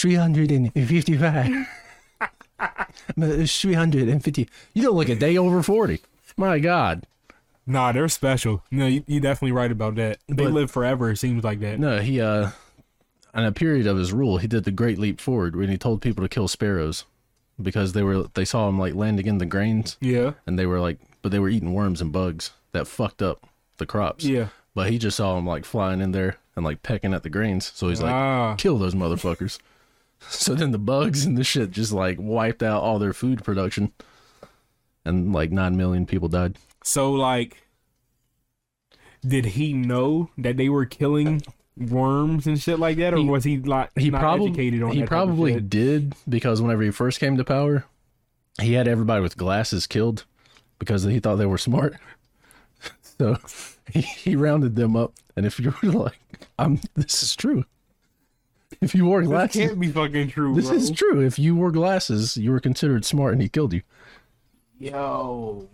355. 350. You don't look a day over 40. My God. Nah, they're special. No, you definitely right about that. They But- live forever, it seems like that. No, he in a period of his rule, he did the Great Leap Forward when he told people to kill sparrows because they saw him like landing in the grains Yeah. and they were eating worms and bugs that fucked up the crops. Yeah. But he just saw them like flying in there and like pecking at the grains. So he's like, kill those motherfuckers. So then the bugs and the shit just like wiped out all their food production. And like 9 million people died. So, like, did he know that they were killing worms and shit like that? Or was he like not educated on He that type of probably shit? did because whenever he first came to power, he had everybody with glasses killed because he thought they were smart. So he rounded them up. And if you were like, this is true. If you wore This glasses, can't be fucking true, this bro. is true. If you wore glasses, you were considered smart and he killed you. Yo.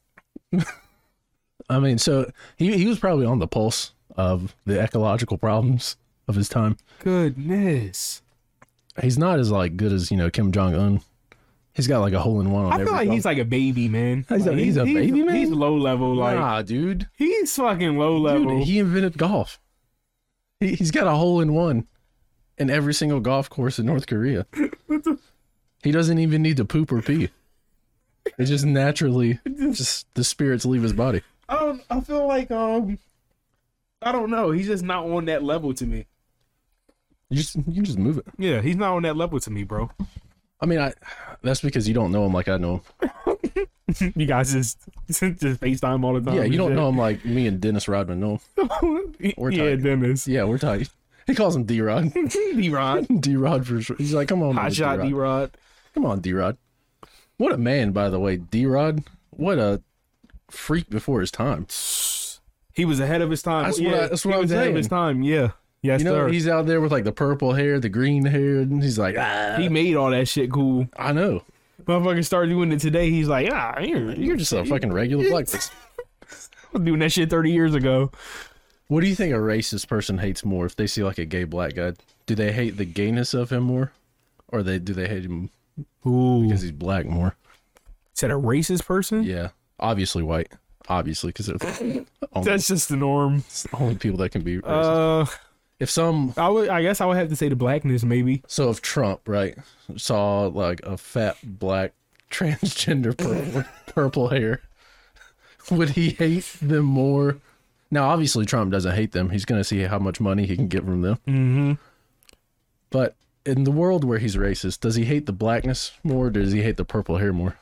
I mean, so he was probably on the pulse of the ecological problems of his time. Goodness. He's not as like good as, Kim Jong-un. He's got like a hole in one on I every feel like golf. he's like a baby, man. He's Like, a baby, man? He's low level. Like, Nah, dude. he's fucking low level. Dude, he invented golf. He's got a hole in one in every single golf course in North Korea. He doesn't even need to poop or pee. It just naturally, just the spirits leave his body. I feel like I don't know. He's just not on that level to me. You just move it. Yeah, he's not on that level to me, bro. I mean, that's because you don't know him like I know him. You guys just FaceTime all the time. Yeah, you and don't shit. know him like me and Dennis Rodman know him. We're Yeah, tight. Dennis. Yeah, we're tight. He calls him D-Rod. D-Rod. D-Rod for sure. He's like, come on, Hot shot D-Rod. D-Rod. Come on, D-Rod. What a man, by the way, D-Rod. What a freak before his time. He was ahead of his time. That's yeah, what he I'm was ahead of saying. his time. Yeah. Yes, sir. He's out there with like the purple hair, the green hair, and he's like, He made all that shit cool. I know. Motherfucker started doing it today. He's like, You're just a fucking regular black person. I was doing that shit 30 years ago. What do you think a racist person hates more if they see like a gay black guy? Do they hate the gayness of him more? Or do they hate him Ooh. because he's black more? Is that a racist person? Yeah. Obviously white. Obviously, because they're the That's just the norm. only people that can be racist. I guess I would have to say the blackness, maybe. So if Trump, right, saw like a fat black transgender purple hair, would he hate them more? Now, obviously, Trump doesn't hate them. He's going to see how much money he can get from them. Mm-hmm. But in the world where he's racist, does he hate the blackness more or does he hate the purple hair more?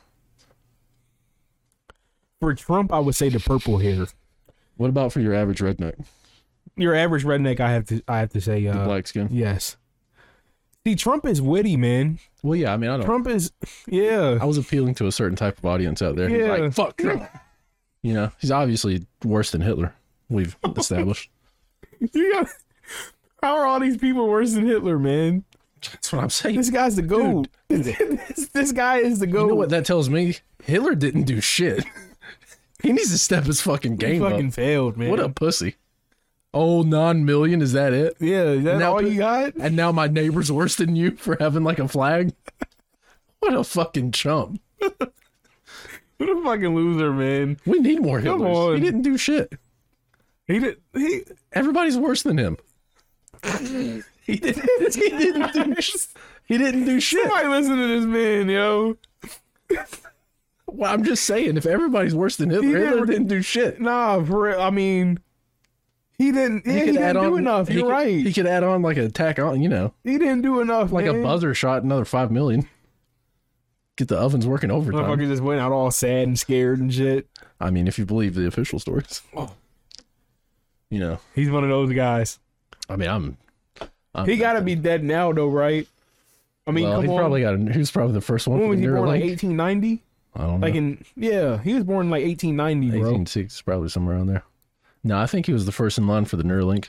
For Trump, I would say the purple hair. What about for your average redneck? Your average redneck, I have to say, The black skin? yes. See, Trump is witty, man. Well, yeah, I mean, I don't. Trump is, yeah. I was appealing to a certain type of audience out there. He's Yeah. like, fuck Trump. He's obviously worse than Hitler. We've established. You got, how are all these people worse than Hitler, man? That's what I'm saying. This guy's the GOAT. This guy is the GOAT. You know what that tells me? Hitler didn't do shit. He needs to step his fucking He game fucking up. failed, man. What a pussy. Oh, 9 million, is that it? Yeah, is that Now all put- you got? And now my neighbor's worse than you for having like a flag? What a fucking chump. What a fucking loser, man. We need more Come Hitlers. on. He didn't do shit. He Everybody's worse than him. He didn't do shit. He didn't do shit. Somebody listen to this man, yo. Well, I'm just saying, if everybody's worse than Hitler, Hitler didn't do shit. Nah, for real. I mean, he didn't. He didn't do enough. You're right. He could add on like an attack on, you know, He didn't do enough. like a buzzer shot, another 5 million. Get the ovens working overtime. Motherfucker just went out all sad and scared and shit. I mean, if you believe the official stories, you know, He's one of those guys. I mean, I'm He got to be dead now, though, right? I mean, well, come on. he was probably the first one When for was the he born? Like Neuralink. 1890? I don't know. Like he was born in like 1890, bro. 1860, probably somewhere around there. No, I think he was the first in line for the Neuralink.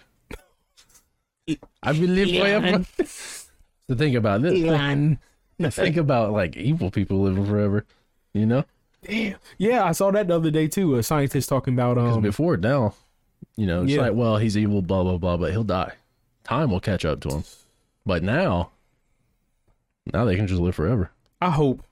I believe forever. To think about this. Elon. Think about like evil people living forever. You know? Damn. Yeah, I saw that the other day too. A scientist talking about Because before now, you know, it's Yeah. like, well, he's evil, blah blah blah, but he'll die. Time will catch up to him. But now they can just live forever. I hope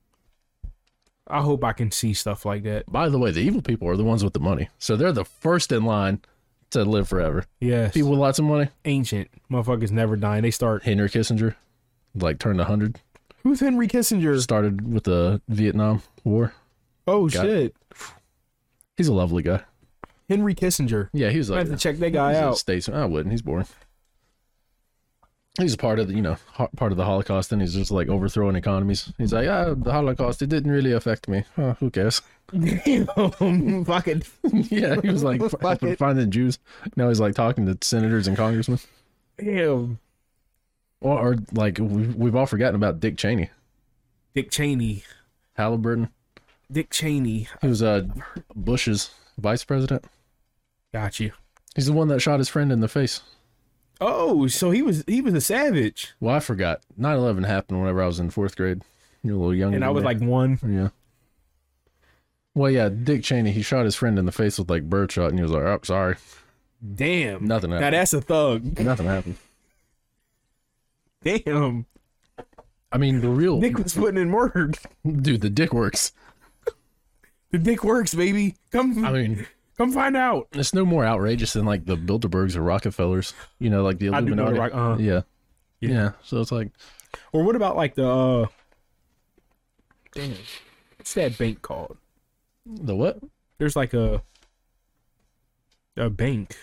I can see stuff like that. By the way, the evil people are the ones with the money, so they're the first in line to live forever. Yes. People with lots of money. Ancient motherfuckers never dying. They start. Henry Kissinger, like turned 100. Who's Henry Kissinger? Started with the Vietnam War. Oh Got- shit. He's a lovely guy. Henry Kissinger. Yeah, he was I like have to check that guy he's a out. statesman. I wouldn't. He's boring. He's a part of the, you know, part of the Holocaust, and he's just like overthrowing economies. He's like, the Holocaust, it didn't really affect me. Who cares? Damn. Fucking. Yeah, he was like Fuck it. finding Jews. Now he's like talking to senators and congressmen. Damn. Or like we've all forgotten about Dick Cheney, Dick Cheney. Halliburton. Dick Cheney. He was Bush's vice president. Got you. He's the one that shot his friend in the face. Oh, so he was a savage. Well, I forgot. 9/11 happened whenever I was in 4th grade. You're a little younger. And I than was me. like one. Yeah. Well, yeah, Dick Cheney, he shot his friend in the face with like birdshot, and he was like, "Oh, sorry, Damn. nothing Now happened. that's a thug. Nothing happened." Damn. I mean, the real Dick was putting in work. dude, the dick works. The dick works, baby. Come I mean, come find out. it's no more outrageous than like the Bilderbergs or Rockefellers. You know, like the I do know Illuminati. the Rock- Yeah. Yeah. Yeah. So it's like, Or what about like the damn, what's that bank called? the what? There's like a bank.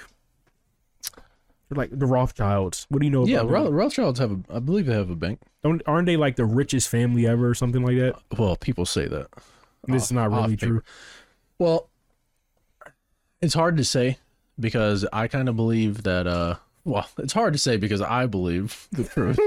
They're like the Rothschilds. What do you know Yeah, about them? Rothschilds have I believe they have a bank. Aren't they like the richest family ever or something like that? Well, people say that. This is not really true. Well, it's hard to say because I kind of believe that well, it's hard to say because I believe the truth.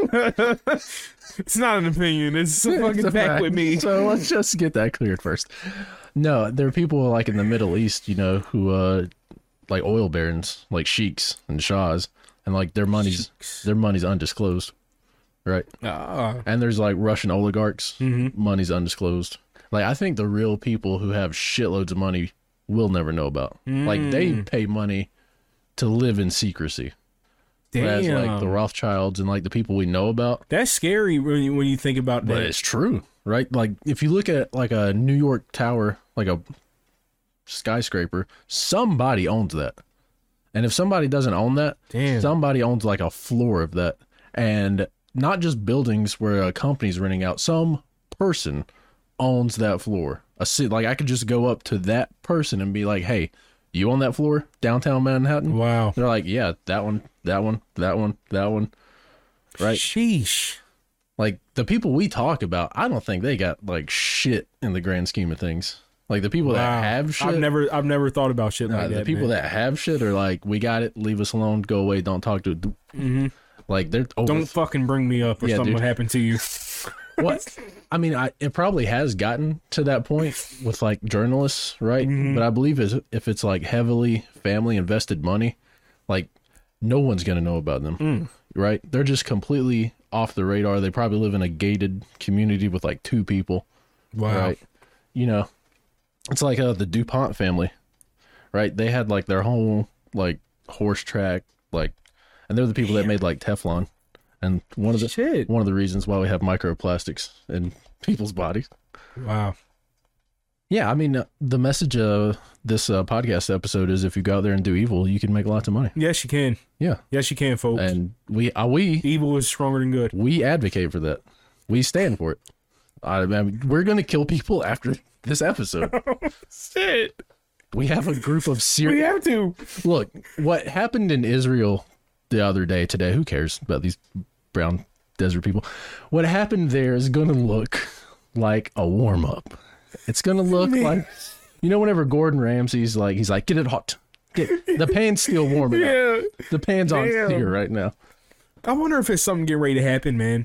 It's not an opinion. It's a fucking It's a fact with me. So let's just get that cleared first. No, there are people like in the Middle East, you know, who like oil barons, like sheiks and shahs, and like their money's undisclosed, right? And there's like Russian oligarchs, money's undisclosed. Like I think the real people who have shitloads of money we'll never know about. Like they pay money to live in secrecy. Whereas like the Rothschilds and like the people we know about. That's scary when you think about that. But it's true, right? Like if you look at like a New York tower, like a skyscraper, somebody owns that. And if somebody doesn't own that, somebody owns like a floor of that. And not just buildings where a company's renting out, some person owns that floor. Like I could just go up to that person and be like, "Hey, you own that floor downtown Manhattan?" Wow. They're like, "Yeah, that one, that one, that one, that one." Right? Sheesh. Like the people we talk about, I don't think they got like shit in the grand scheme of things. Like the people that have shit, I've never thought about shit like that. the people that have shit are like, "We got it, leave us alone, go away, don't talk to it." Like they're don't fucking bring me up or something would happen to you. What? I mean, it probably has gotten to that point with like journalists, right? But I believe if it's like heavily family invested money, like no one's gonna know about them, right? They're just completely off the radar. They probably live in a gated community with like 2 people, Wow. right? You know, it's like the DuPont family, right? They had like their whole like horse track, like, and they're the people that made like Teflon. And one of the reasons why we have microplastics in people's bodies. Wow. Yeah, I mean, the message of this podcast episode is if you go out there and do evil, you can make lots of money. Yes, you can. Yeah. Yes, you can, folks. And we Evil is stronger than good. we advocate for that. We stand for it. I mean, we're going to kill people after this episode. Shit. We have a group of We serious... have to. Look, what happened in Israel the other day, today, who cares about these brown desert people? What happened there is going to look like a warm-up. It's going to look like, you know, whenever Gordon Ramsay's like, he's like, get it hot. The pan's still warming up. Yeah. The pan's on Damn. here right now. I wonder if it's something getting ready to happen, man.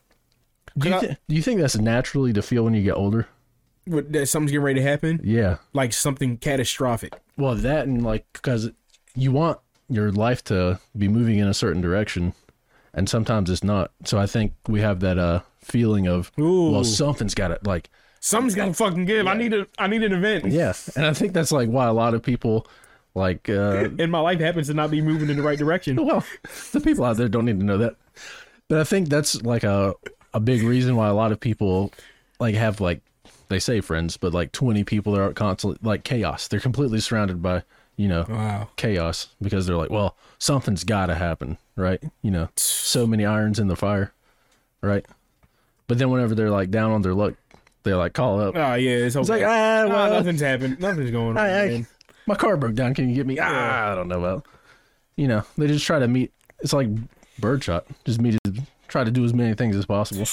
Do you think that's naturally to feel when you get older? That something's getting ready to happen? Yeah. Like something catastrophic. Well, that and like, because you want your life to be moving in a certain direction, and sometimes it's not. So I think we have that feeling of, Ooh. well, something's got to, like, Something's got to fucking give. I need an event. yeah. And I think that's like why a lot of people, like, And my life happens to not be moving in the right direction. well, the people out there don't need to know that. But I think that's like a big reason why a lot of people like have like, they say friends, but like 20 people that are constantly like chaos. They're completely surrounded by, you know, Wow. chaos because they're like, well, something's got to happen, right? You know, so many irons in the fire, right? But then whenever they're like down on their luck, they like call up. Oh, yeah. It's okay. It's like, well, nothing's happened. Nothing's going on, man. my car broke down. Can you get me? I don't know about. You know, they just try to meet. It's like birdshot. Just meet. Try to do as many things as possible.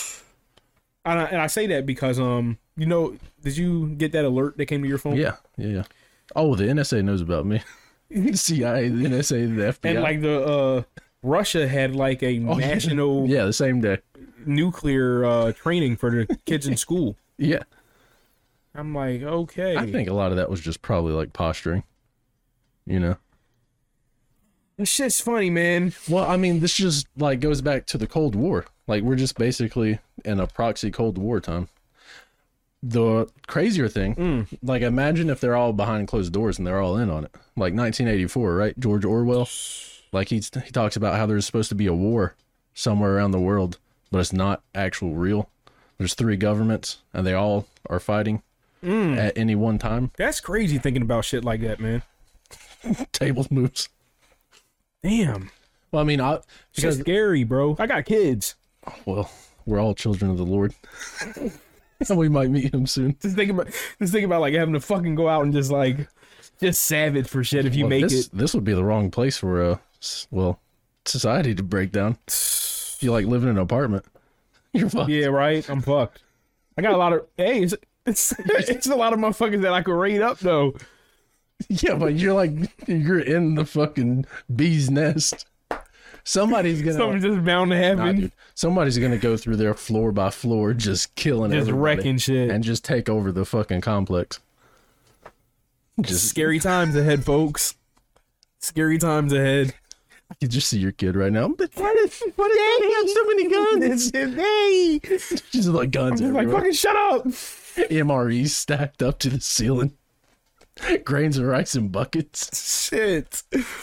And I say that because, you know, did you get that alert that came to your phone? Yeah. Oh, the NSA knows about me. The CIA, the NSA, the FBI. And like the Russia had like a national yeah, the same day. nuclear training for the kids in school. Yeah. I'm like, okay. I think a lot of that was just probably like posturing. You know. This shit's funny, man. Well, I mean, this just like goes back to the Cold War. Like we're just basically in a proxy Cold War time. The crazier thing, like imagine if they're all behind closed doors and they're all in on it. Like 1984, right? George Orwell. Like he talks about how there's supposed to be a war somewhere around the world, but it's not actual real. There's 3 governments and they all are fighting at any one time. That's crazy thinking about shit like that, man. Tables moves. Damn. Well, I mean, It's because scary, bro. I got kids. well, we're all children of the Lord. And we might meet him soon. Just think about like having to fucking go out and just savage for shit if you Well, make this, This would be the wrong place for society to break down. If you like live in an apartment, you're fucked. Yeah, right. I'm fucked. I got a lot of it's a lot of motherfuckers that I could rate up though. Yeah, but you're in the fucking bee's nest. Somebody's Something's just bound to Nah, happen. dude. Somebody's gonna go through there floor by floor, just killing Just everybody, wrecking shit. and just take over the fucking complex. Just Scary times ahead, folks. Scary times ahead. I can just see your kid right now. But why did they have so many guns? Hey, Just like guns I'm like everywhere. fucking shut up. MREs stacked up to the ceiling. Grains of rice in buckets. Shit.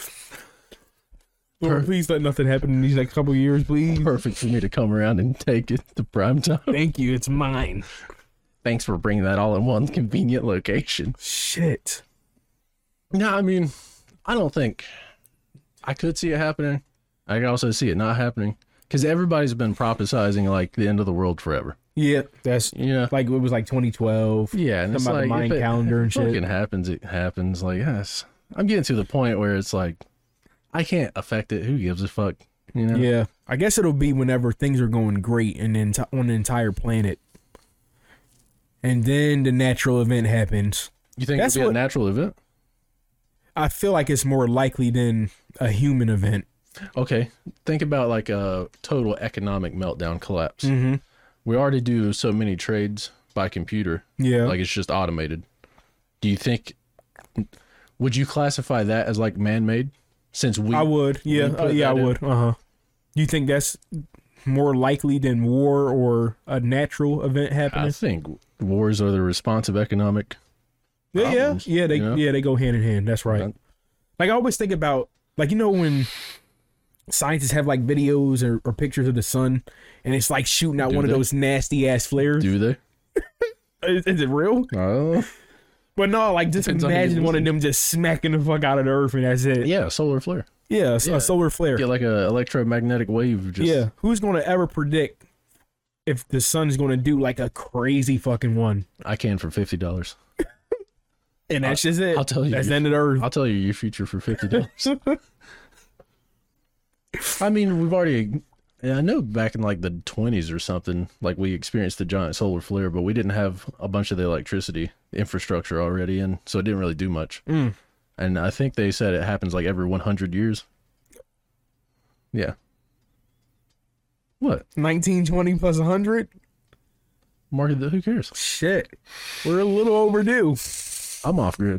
Lord, please let nothing happen in these next couple of years, please. Perfect for me to come around and take it to prime time. Thank you. It's mine. Thanks for bringing that all in one convenient location. Shit. No, I mean, I don't think I could see it happening. I can also see it not happening because everybody's been prophesizing like the end of the world forever. Yeah, that's You know? like it was like 2012. Yeah, and it's Something about like the if Mayan calendar and if it shit. fucking happens, it happens. Like, yes, I'm getting to the point where it's like I can't affect it. Who gives a fuck? You know? Yeah, I guess it'll be whenever things are going great and then on the entire planet, and then the natural event happens. You think That's it'll be what- a natural event? I feel like it's more likely than a human event. Okay, think about like a total economic meltdown collapse. Mm-hmm. We already do so many trades by computer. Yeah. Like it's just automated. Do you think, would you classify that as like man-made? Since we, I would. Yeah. put Yeah, I that in. would. You think that's more likely than war or a natural event I happening? think wars are the response of economic. Yeah. problems, They you know? they go hand in hand. That's right. Right. Like I always think about like when scientists have like videos or pictures of the sun and it's like shooting out Do one they? of those nasty ass flares. Do they? Is it real? Oh, But no, like just Depends on who imagine you one of listen them just smacking the fuck out of the earth and that's it. Yeah, solar flare. Yeah, Yeah. a solar flare. Get like a electromagnetic wave. Just, Yeah, who's gonna ever predict if the sun's gonna do like a crazy fucking one? I can for $50. And that's just it. I'll tell you. That's the end of the earth. I'll tell you your future for $50. I mean, we've already. Yeah, I know back in like the 20s or something, like we experienced the giant solar flare, but we didn't have a bunch of the electricity infrastructure already in, so it didn't really do much. And I think they said it happens like every 100 years. Yeah. What? 1920 plus 100. Market? Who cares? Shit, we're a little overdue. I'm off grid.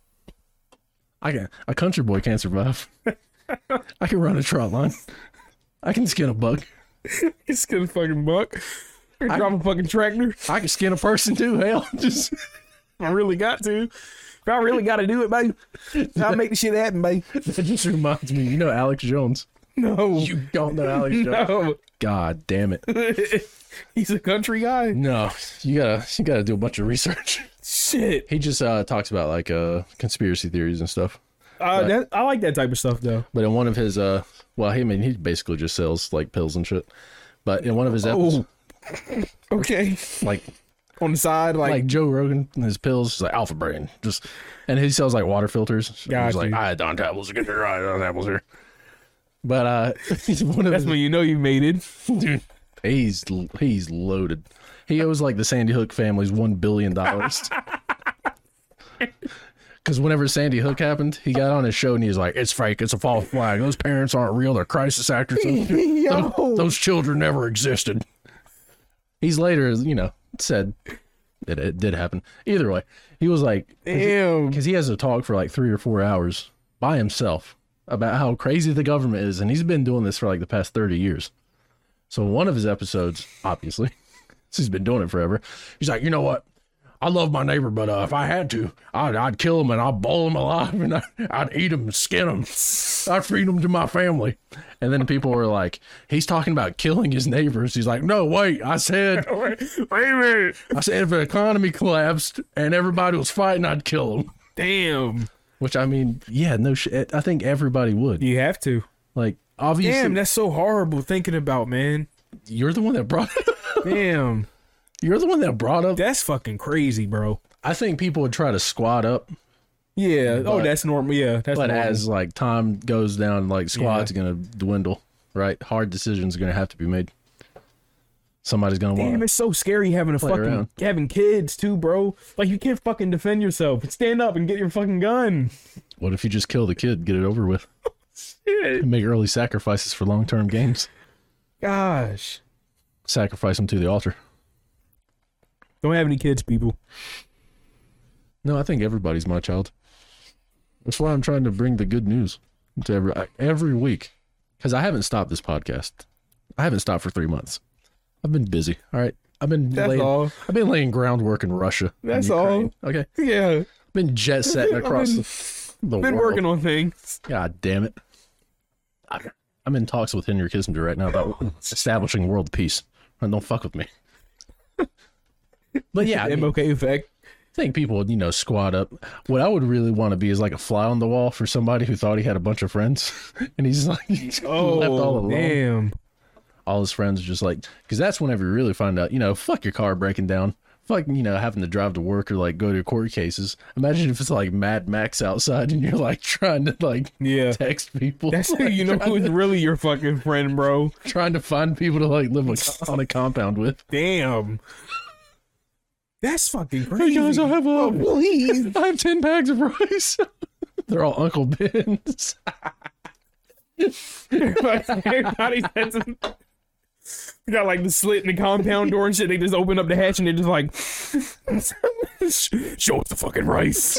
A country boy can't survive. I can run a trot line. I can skin a bug. It's gonna fucking buck. Drop a fucking tractor. I can skin a person too. Hell, just I really got to. If I really got to do it, babe, I'll make the shit happen, babe. that just reminds me. You know Alex Jones. No, You don't know Alex Jones. no, God damn it. he's a country guy. No, you gotta do a bunch of research. Shit, He just talks about like conspiracy theories and stuff. I like that type of stuff though. But in one of his he basically just sells like pills and shit. But in one of his episodes, Okay, like on the side, like Joe Rogan and his pills, he's like Alpha Brain, and he sells like water filters. Got He's like you. iodine tablets, get your iodine tablets here. But he's one of that's his, when you know you made it. dude. He's loaded. He owes like the Sandy Hook family's $1 billion. Because whenever Sandy Hook happened, he got on his show and he's like, "It's fake. It's a false flag. Those parents aren't real. They're crisis actors. Those children never existed." He's later, said that it did happen. Either way, he was like, Damn. because he has a talk for like 3 or 4 hours by himself about how crazy the government is, and he's been doing this for like the past 30 years. So one of his episodes, obviously, he's been doing it forever. He's like, "You know what? I love my neighbor, but if I had to, I'd kill him and I'd boil him alive and I'd eat him and skin him. I'd feed him to my family." And then people were like, he's talking about killing his neighbors. He's like, "No, wait, I said, Wait a minute. if the economy collapsed and everybody was fighting, I'd kill them." Damn. Which, I mean, yeah, no shit. I think everybody would. You have to. Like, obviously, Damn, that's so horrible thinking about, man. you're the one that brought it up. Damn. You're the one that brought up. That's fucking crazy, bro. I think people would try to squat up, Yeah. But- That's normal. Yeah. That's but normal. as like time goes down, like squat's gonna dwindle, right? Hard decisions are gonna have to be made. Somebody's gonna Damn, want. it's so scary having around. having kids too, bro. Like you can't fucking defend yourself. Stand up and get your fucking gun. What if you just kill the kid, get it over with, Shit. and make early sacrifices for long-term gains? Gosh. Sacrifice them to the altar. Don't have any kids, people. No, I think everybody's my child. That's why I'm trying to bring the good news to every week, because I haven't stopped this podcast. I haven't stopped for 3 months. I've been busy. All right, I've been laying groundwork in Russia. and That's Ukraine. Okay, Yeah. I've been jet setting across the Been world. working on things. God damn it! I'm in talks with Henry Kissinger right now about establishing world peace. Don't fuck with me. But yeah, I mean, MLK effect. I think people would, squat up. What I would really want to be is like a fly on the wall for somebody who thought he had a bunch of friends, and he's like left all alone. Damn. All his friends are just like, because that's whenever you really find out, fuck your car breaking down. Fuck, having to drive to work or like go to court cases. Imagine if it's like Mad Max outside and you're like trying to like Yeah. text people. That's like, who's really your fucking friend, bro. trying to find people to like live on a compound with. Damn. That's fucking Hey crazy. guys, I have please. I have 10 bags of rice. They're all Uncle Ben's. Everybody says you got like the slit in the compound door and shit. They just open up the hatch and they're just like, show us the fucking rice.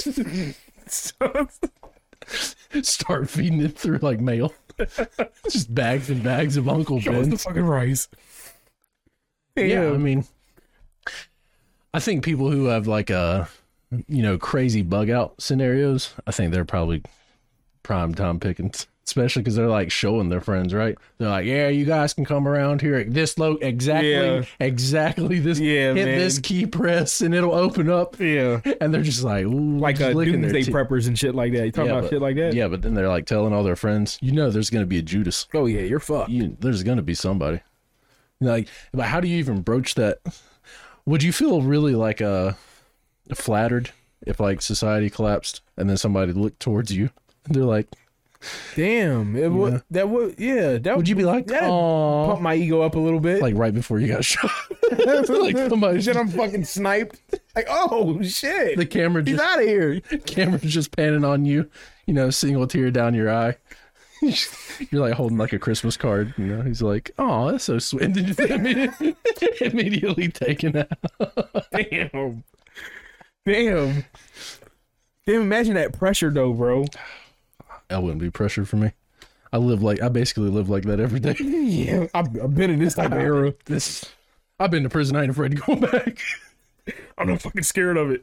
Start feeding it through like mail. Just bags and bags of Uncle Show us the Ben's. fucking rice. Yeah, I Damn. mean, I think people who have like crazy bug out scenarios, I think they're probably prime time pickings. especially because they're like showing their friends, right? They're like, yeah, you guys can come around here at this exactly this. Yeah, hit man. this key press and it'll open up. Yeah. And they're just like, ooh, Like just licking their doomsday teeth. preppers and shit like that. You talking about shit like that? Yeah, but then they're like telling all their friends, there's going to be a Judas. Oh yeah, you're fucked. There's going to be somebody. Like, but how do you even broach that? Would you feel really like flattered if like society collapsed and then somebody looked towards you and they're like, Damn. would you be like, oh, pump my ego up a little bit. like right before you got shot? Like somebody, Shit, I'm fucking sniped. Like, oh shit. the camera He's just out of here. camera's just panning on you, single tear down your eye. You're like holding like a Christmas card, He's like, oh, that's so sweet. And then just immediately taken out. Damn. Damn. Damn, imagine that pressure though, bro. That wouldn't be pressure for me. I basically live like that every day. Yeah, I've been in this type of era. I've been to prison. I ain't afraid to go back. I'm not fucking scared of it.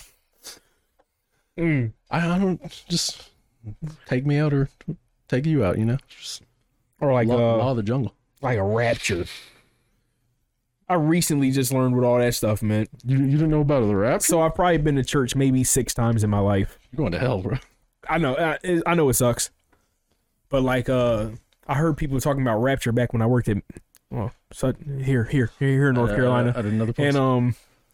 I don't just take me out or take you out. Just Or like law of the jungle. like a rapture. I recently just learned what all that stuff meant. You didn't know about the rap? So I've probably been to church maybe 6 times in my life. You're going to hell, bro. I know it sucks, but like I heard people talking about rapture back when I worked at here in North Carolina At another place. and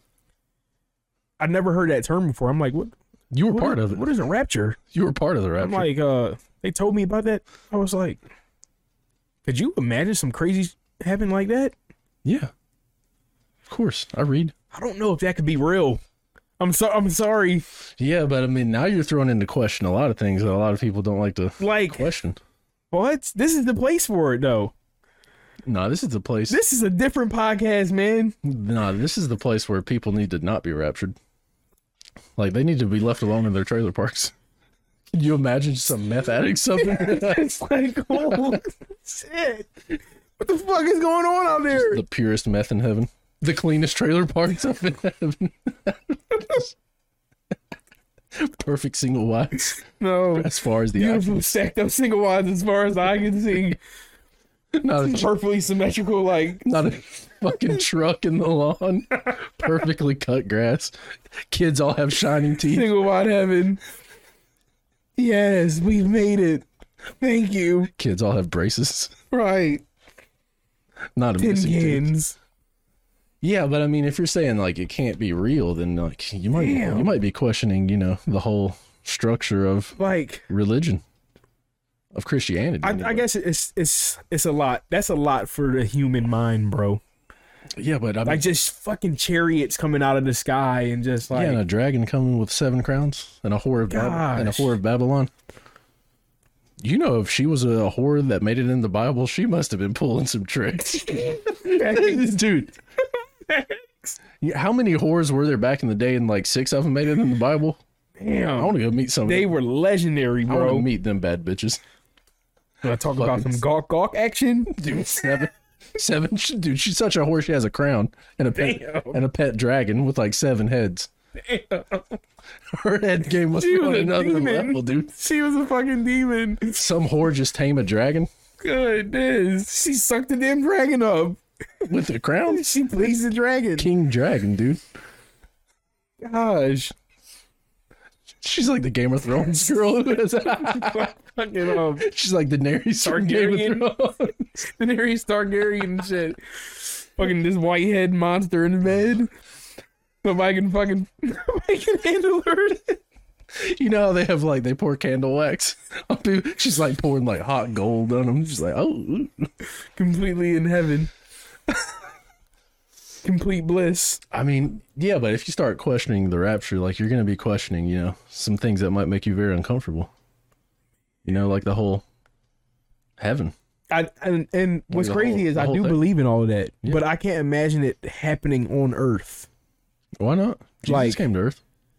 I never heard that term before. I'm like, what? You were part of it. What is a rapture? You were part of the rapture. I'm like, they told me about that. I was like, could you imagine some crazy happen like that? Yeah. Of course. I read. I don't know if that could be real. I'm sorry. Yeah, but I mean, now you're throwing into question a lot of things that a lot of people don't like to Like, question. what? This is the place for it, though. No, this is the place. This is a different podcast, man. No, this is the place where people need to not be raptured. Like, they need to be left alone in their trailer parks. Can you imagine some meth addict something? It's like, oh, shit. What the fuck is going on out there? The purest meth in heaven. The cleanest trailer parks up in heaven. Perfect single wides. No. As far as the Beautiful stacked up single wides as far as I can see. not a, Perfectly symmetrical, like. not a fucking truck in the lawn. Perfectly cut grass. Kids all have shining teeth. Single wide heaven. Yes, we've made it. Thank you. Kids all have braces. Right. Not a Tin missing tooth. cans. Yeah, but I mean, if you're saying like it can't be real, then like you might be questioning, the whole structure of Like, religion, of Christianity. I guess it's a lot. That's a lot for the human mind, bro. Yeah, but I mean, Like just fucking chariots coming out of the sky and just like, yeah, and a dragon coming with 7 crowns and a whore of Babylon. If she was a whore that made it in the Bible, she must have been pulling some tricks, dude. How many whores were there back in the day? And like 6 of them made it in the Bible. damn, I want to go meet some. they of them. were legendary, I want to bro. meet them bad bitches. Can I talk about some gawk action? Dude, 7. Dude, she's such a whore. She has a crown and a pet dragon with like 7 heads. Damn. Her head game was She was on a another demon. level, dude. She was a fucking demon. Some whore just tame a dragon Goodness. She sucked the damn dragon up. with a crown. She pleased the dragon. King dragon, dude. Gosh. She's like the Game of Thrones girl. Fucking She's like Daenerys from Game of Thrones. Daenerys Targaryen and shit. Fucking this white head monster in bed. Nobody can handle her. You know how they have like, they pour candle wax on people? She's like pouring like hot gold on them. She's like, oh. Completely in heaven. Complete bliss. I mean, yeah, but if you start questioning the rapture, like you're going to be questioning, some things that might make you very uncomfortable. Like the whole heaven. And what's the crazy whole- is the I whole do thing. believe in all of that, Yeah. but I can't imagine it happening on Earth. Why not? Jesus Like- came to Earth.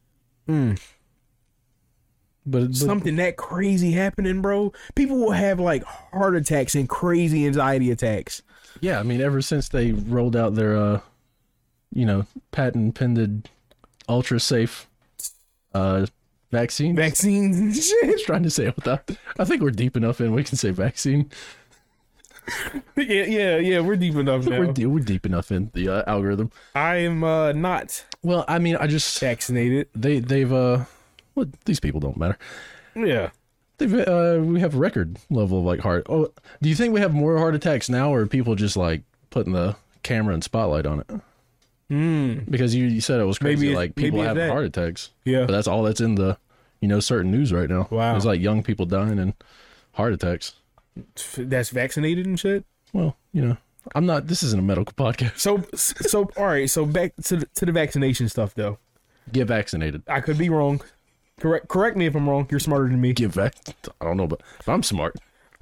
But Something that crazy happening, bro. People will have like heart attacks and crazy anxiety attacks. yeah, I mean, ever since they rolled out their, patent pended ultra safe, Vaccine. vaccines and I shit. was trying to say it without. I think we're deep enough in. We can say vaccine. Yeah. We're deep enough now. We're deep enough in the algorithm. I am not Well, I mean, I just vaccinated. they've well, these people don't matter. Yeah. They've we have a record level of like heart. Oh, do you think we have more heart attacks now, or are people just like putting the camera and spotlight on it? Because you said it was crazy. Maybe like people it's have that. heart attacks. Yeah. But that's all that's in the certain news right now. Wow. There's like young people dying and heart attacks. That's vaccinated and shit. Well, I'm not. This isn't a medical podcast. So all right. So back to the vaccination stuff though. Get vaccinated. I could be wrong. Correct me if I'm wrong. You're smarter than me. Get vac. I don't know, but if I'm smart,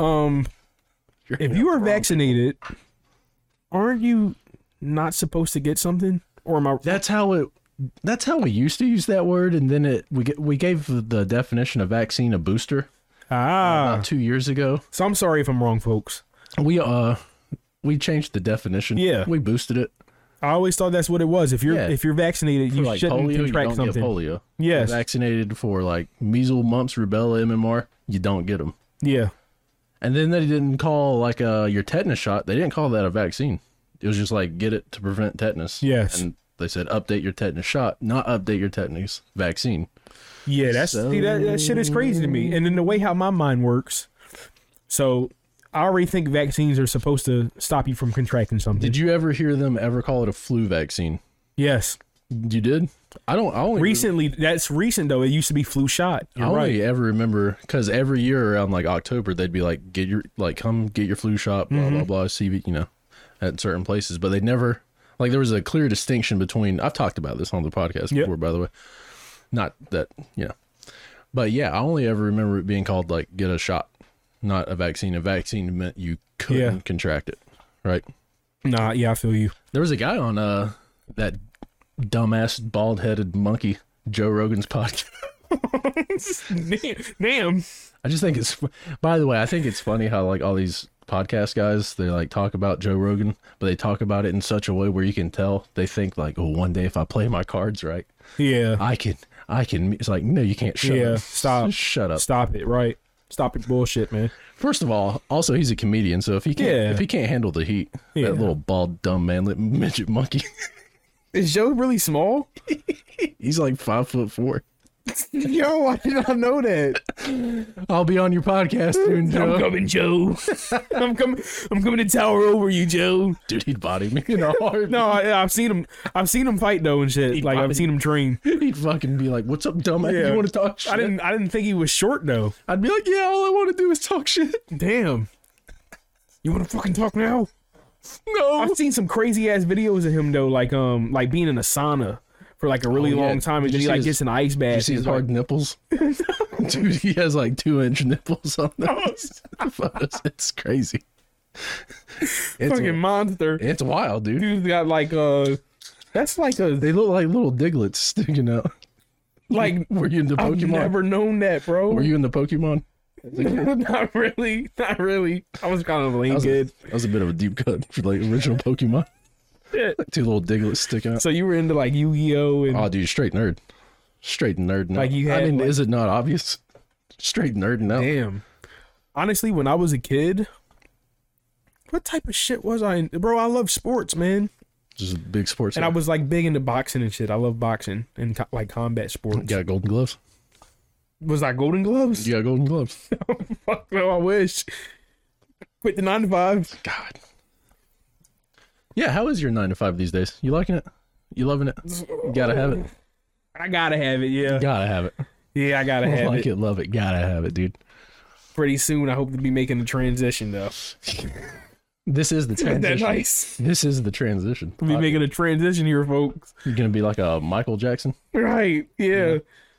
If you are vaccinated, aren't you not supposed to get something? Or am I? that's how we used to use that word, and then we gave the definition of vaccine a booster about 2 years ago. So I'm sorry if I'm wrong, folks. We changed the definition. Yeah. We boosted it. I always thought that's what it was. If you're vaccinated, you For like shouldn't polio, you contract don't something. get polio. Yes. You're vaccinated for like measles, mumps, rubella, MMR, you don't get them. Yeah. And then they didn't call like your tetanus shot. They didn't call that a vaccine. It was just like get it to prevent tetanus. Yes. And they said update your tetanus shot, not update your tetanus vaccine. Yeah, see, that shit is crazy to me. And then the way how my mind works, so I already think vaccines are supposed to stop you from contracting something. Did you ever hear them ever call it a flu vaccine? Yes. You did? I only Recently, that's recent though. It used to be flu shot. I You're only right. ever remember because every year around like October they'd be like come get your flu shot, blah blah blah, CV, at certain places, but they never like there was a clear distinction between. I've talked about this on the podcast before, by the way. Not that but yeah, I only ever remember it being called like get a shot, not a vaccine. A vaccine meant you couldn't contract it, right? Nah, yeah, I feel you. There was a guy on that dumbass bald-headed monkey Joe Rogan's podcast. Damn. I just think it's, by the way, I think it's funny how like all these podcast guys, they like talk about Joe Rogan, but they talk about it in such a way where you can tell they think like, oh, one day if I play my cards right, Yeah. I can. It's like, no, you can't. Shut up. Stop. Just shut up. Stop it, right? Stop it bullshit, man. First of all, also he's a comedian, so if he can't handle the heat, that little bald dumb man, midget monkey, Is Joe really small? he's like 5'4". Yo, I did not know that. I'll be on your podcast soon, Joe. I'm coming, Joe. I'm coming to tower over you, Joe. Dude, he'd body me in a heartbeat. No, I've seen him fight though and shit. Like I've seen him train. He'd fucking be like, "What's up, dumbass? Yeah. You want to talk shit?" I didn't think he was short though. I'd be like, "Yeah, all I want to do is talk shit." Damn. You want to fucking talk now? No. I've seen some crazy ass videos of him though, like being in a sauna for like a really long time, and Did then you he see like gets an ice bath. You see his He's hard nipples? Dude, he has like 2-inch nipples on those photos. It's crazy. It's fucking monster. It's wild, dude. Dude's got like that's like a They look like little diglets sticking out. like. Were you into I've Pokemon? never known that, bro. Were you into Pokemon? Not really. Not really. I was kind of a lame kid. That was a bit of a deep cut for like original Pokemon. Yeah. Like 2 little diglets sticking out. So you were into like Yu-Gi-Oh and Oh, dude, straight nerd. Straight nerd. Now. Like you I had, mean, like- is it not obvious? Straight nerd now. damn. Honestly, when I was a kid, what type of shit was I in? Bro, I love sports, man. Just a big sports. And I was like big into boxing and shit. I love boxing and like combat sports. You got golden gloves. Was that Golden Gloves? You got golden gloves. Fuck no, I wish. Quit the 9 to 5. God. Yeah, how is your 9 to 5 these days? You liking it? You loving it? You gotta have it. I gotta have it, yeah. Gotta have it. Yeah, I gotta have Like it. it, love it. Gotta have it, dude. Pretty soon, I hope to be making the transition, though. This is the Isn't that transition. nice? This is the transition. We'll be making a transition here, folks. You're gonna be like a Michael Jackson. Right, yeah.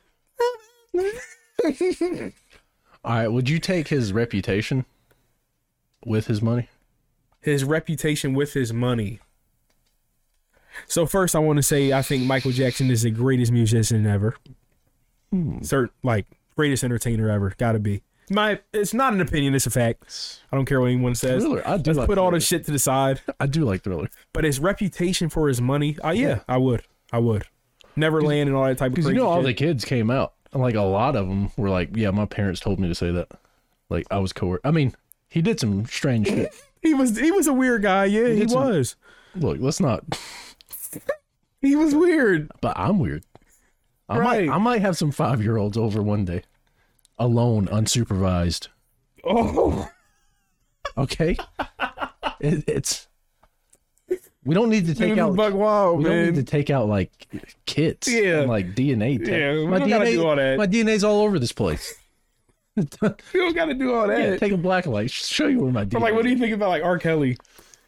All right. Would you take his reputation with his money? His reputation with his money. So first, I want to say I think Michael Jackson is the greatest musician ever. Like greatest entertainer ever. Gotta be. It's not an opinion. It's a fact. I don't care what anyone says. Thriller. I do Let's like put all Thriller. this shit to the side. I do like Thriller. But his reputation for his money, yeah, I would. Neverland and all that type of Because crazy you know all shit. the kids came out like a lot of them were like, yeah, my parents told me to say that. Like I was coerced. I mean, he did some strange shit. He was a weird guy. Yeah, he was. Look, let's not. He was weird. But I'm weird. Right. I might have some 5-year-olds over one day, alone, unsupervised. Oh, Okay, it's. We don't need to take dude, out. buck wild, We don't man. need to take out like kits. Yeah. And, like DNA. Yeah, we my don't DNA. gotta do all that. My DNA's all over this place. You don't got to do all that. Yeah, take a black light. Show you where my DNA. But like, what do you think about like R. Kelly?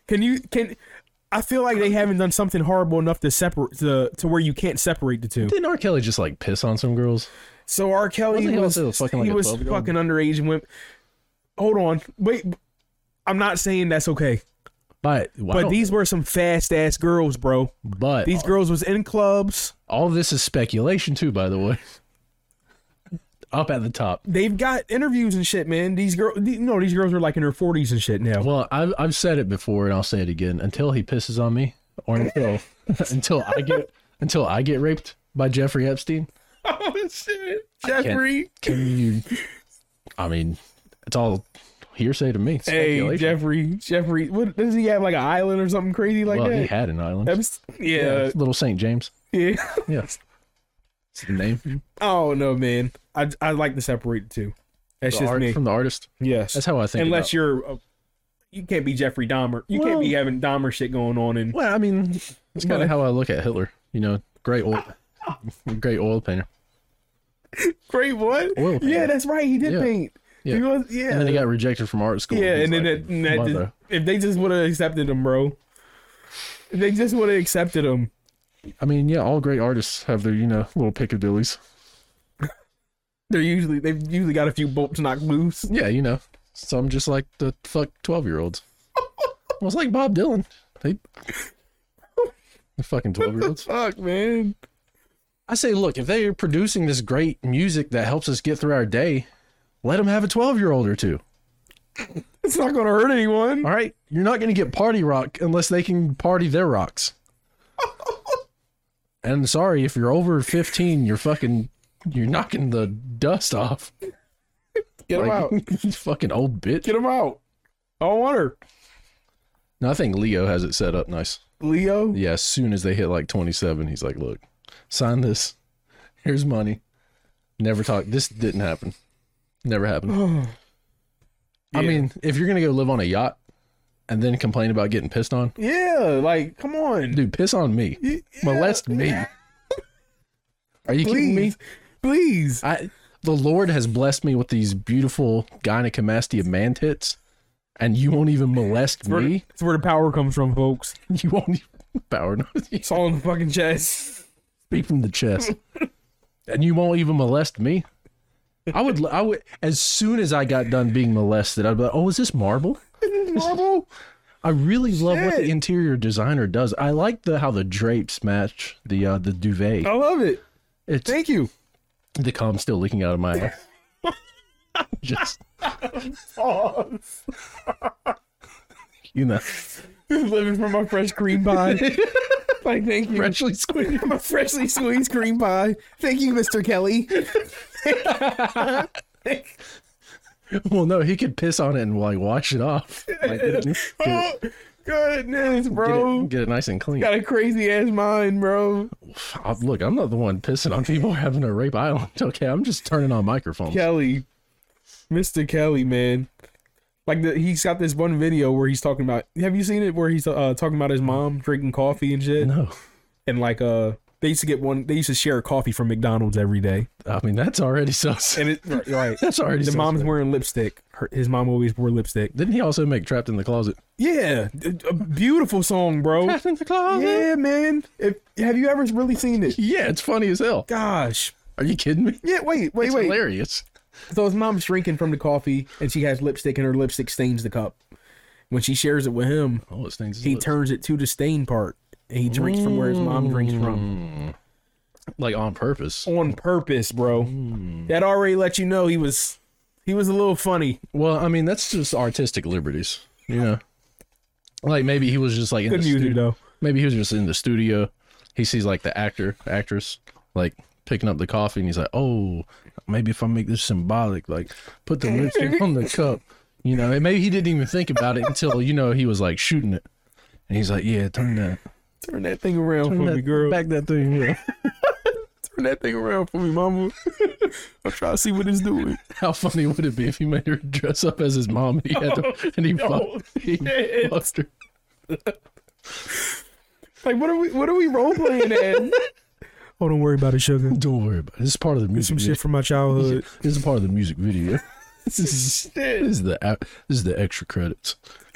I feel like they haven't done something horrible enough to separate to where you can't separate the two. Didn't R. Kelly just like piss on some girls? So R. Kelly Wasn't he was also fucking, like, he a was 12-year-old? fucking underage women. Hold on, wait. I'm not saying that's okay, But these were some fast ass girls, bro. But These girls was in clubs. all of this is speculation too, by the way. Up at the top. They've got interviews and shit, man. These girls are like in their 40s and shit now. Well, I've said it before and I'll say it again. Until he pisses on me, or until I get raped by Jeffrey Epstein. Oh shit, Jeffrey. Can you? I mean, it's all hearsay to me. It's Hey, speculation. Jeffrey. What does he have? Like an island or something crazy like Well, that? he had an island. Yeah. Little St. James. Yeah. Yeah, it's the name. Oh no, man. I like to separate the two. That's just me. From the artist. Yes. That's how I think. Unless you're, you can't be Jeffrey Dahmer. You can't be having Dahmer shit going on. And Well, I mean, it's kind of how I look at Hitler. You know, great oil painter. great what? Oil painter. Yeah, that's right. He did Yeah. paint. Yeah. He was. Yeah. And then he got rejected from art school. Yeah, He's and then like, that mother. if they just would have accepted him, bro. If they just would have accepted him. I mean, yeah, all great artists have their, little piccadillies. They've usually got a few bolts knocked loose. Yeah, some just like the 12-year-olds. Well, it's like Bob Dylan. The fucking 12-year-olds. Fuck, man. I say, look, if they're producing this great music that helps us get through our day, let them have a 12-year-old or two. It's not gonna hurt anyone. All right? You're not going to get party rock unless they can party their rocks. And sorry, if you're over 15, you're knocking the dust off. Get him out. You fucking old bitch. Get him out. I don't want her. No, I think Leo has it set up nice. Leo. Yeah, as soon as they hit like 27, he's like, look, sign this. Here's money. Never talk. This didn't happen. Never happened. I mean, if you're going to go live on a yacht and then complain about getting pissed on, Yeah, like, come on. dude, piss on me. Yeah. Molest me. Are you kidding me? Please. The Lord has blessed me with these beautiful gynecomastia man tits, and you won't even molest me? That's where the power comes from, folks. You won't even power. It's all in the fucking chest. Speak from the chest. And you won't even molest me? I would, as soon as I got done being molested, I'd be like, oh, is this marble? Marble. I really love what Shit. the interior designer does. I like how the drapes match the duvet. I love it. It's Thank you. the cum still leaking out of my eye. Just, Living from a fresh cream pie. Like, thank you. freshly squeezed. From a freshly squeezed cream pie. Thank you, Mr. Kelly. Well, no, he could piss on it and like wash it off. Like, Oh, goodness, bro. get it nice and clean. Got a crazy ass mind, bro. Look, I'm not the one pissing on people having a rape island. Okay, I'm just turning on microphones. Kelly. Mr. Kelly, man. Like, he's got this one video where he's talking about. Have you seen it where he's talking about his mom drinking coffee and shit? No, And like, they used to get one. They used to share coffee from McDonald's every day. I mean that's already sus. And right, That's already the sus. mom's wearing lipstick. His mom always wore lipstick. Didn't he also make "Trapped in the Closet"? Yeah, a beautiful song, bro. Trapped in the closet. Yeah, man. Have you ever really seen it? Yeah, it's funny as hell. Gosh. Are you kidding me? Yeah. Wait. It's hilarious. So his mom's drinking from the coffee, and she has lipstick, and her lipstick stains the cup. When she shares it with him, Oh, it stains his he lips. turns it to the stain part, and he drinks from where his mom drinks from. Like on purpose. On purpose, bro. That already let you know he was a little funny. Well, I mean that's just artistic liberties, you know. Like maybe he was just like in Good the music studio. though. Maybe he was just in the studio. He sees like the actress, like picking up the coffee, and he's like, "Oh, maybe if I make this symbolic, like put the lipstick on the cup, and maybe he didn't even think about it until he was like shooting it, and he's like, "Yeah, turn that thing around for me, girl. back that thing, yeah." Turn that thing around for me, mama. I'm trying to see what it's doing. How funny would it be if you made her dress up as his mom and he fucked her? Like, what are we role playing at? Oh, don't worry about it, sugar. Don't worry about it. This is part of the music. Some video. shit from my childhood. This is part of the music video. This is the extra credits.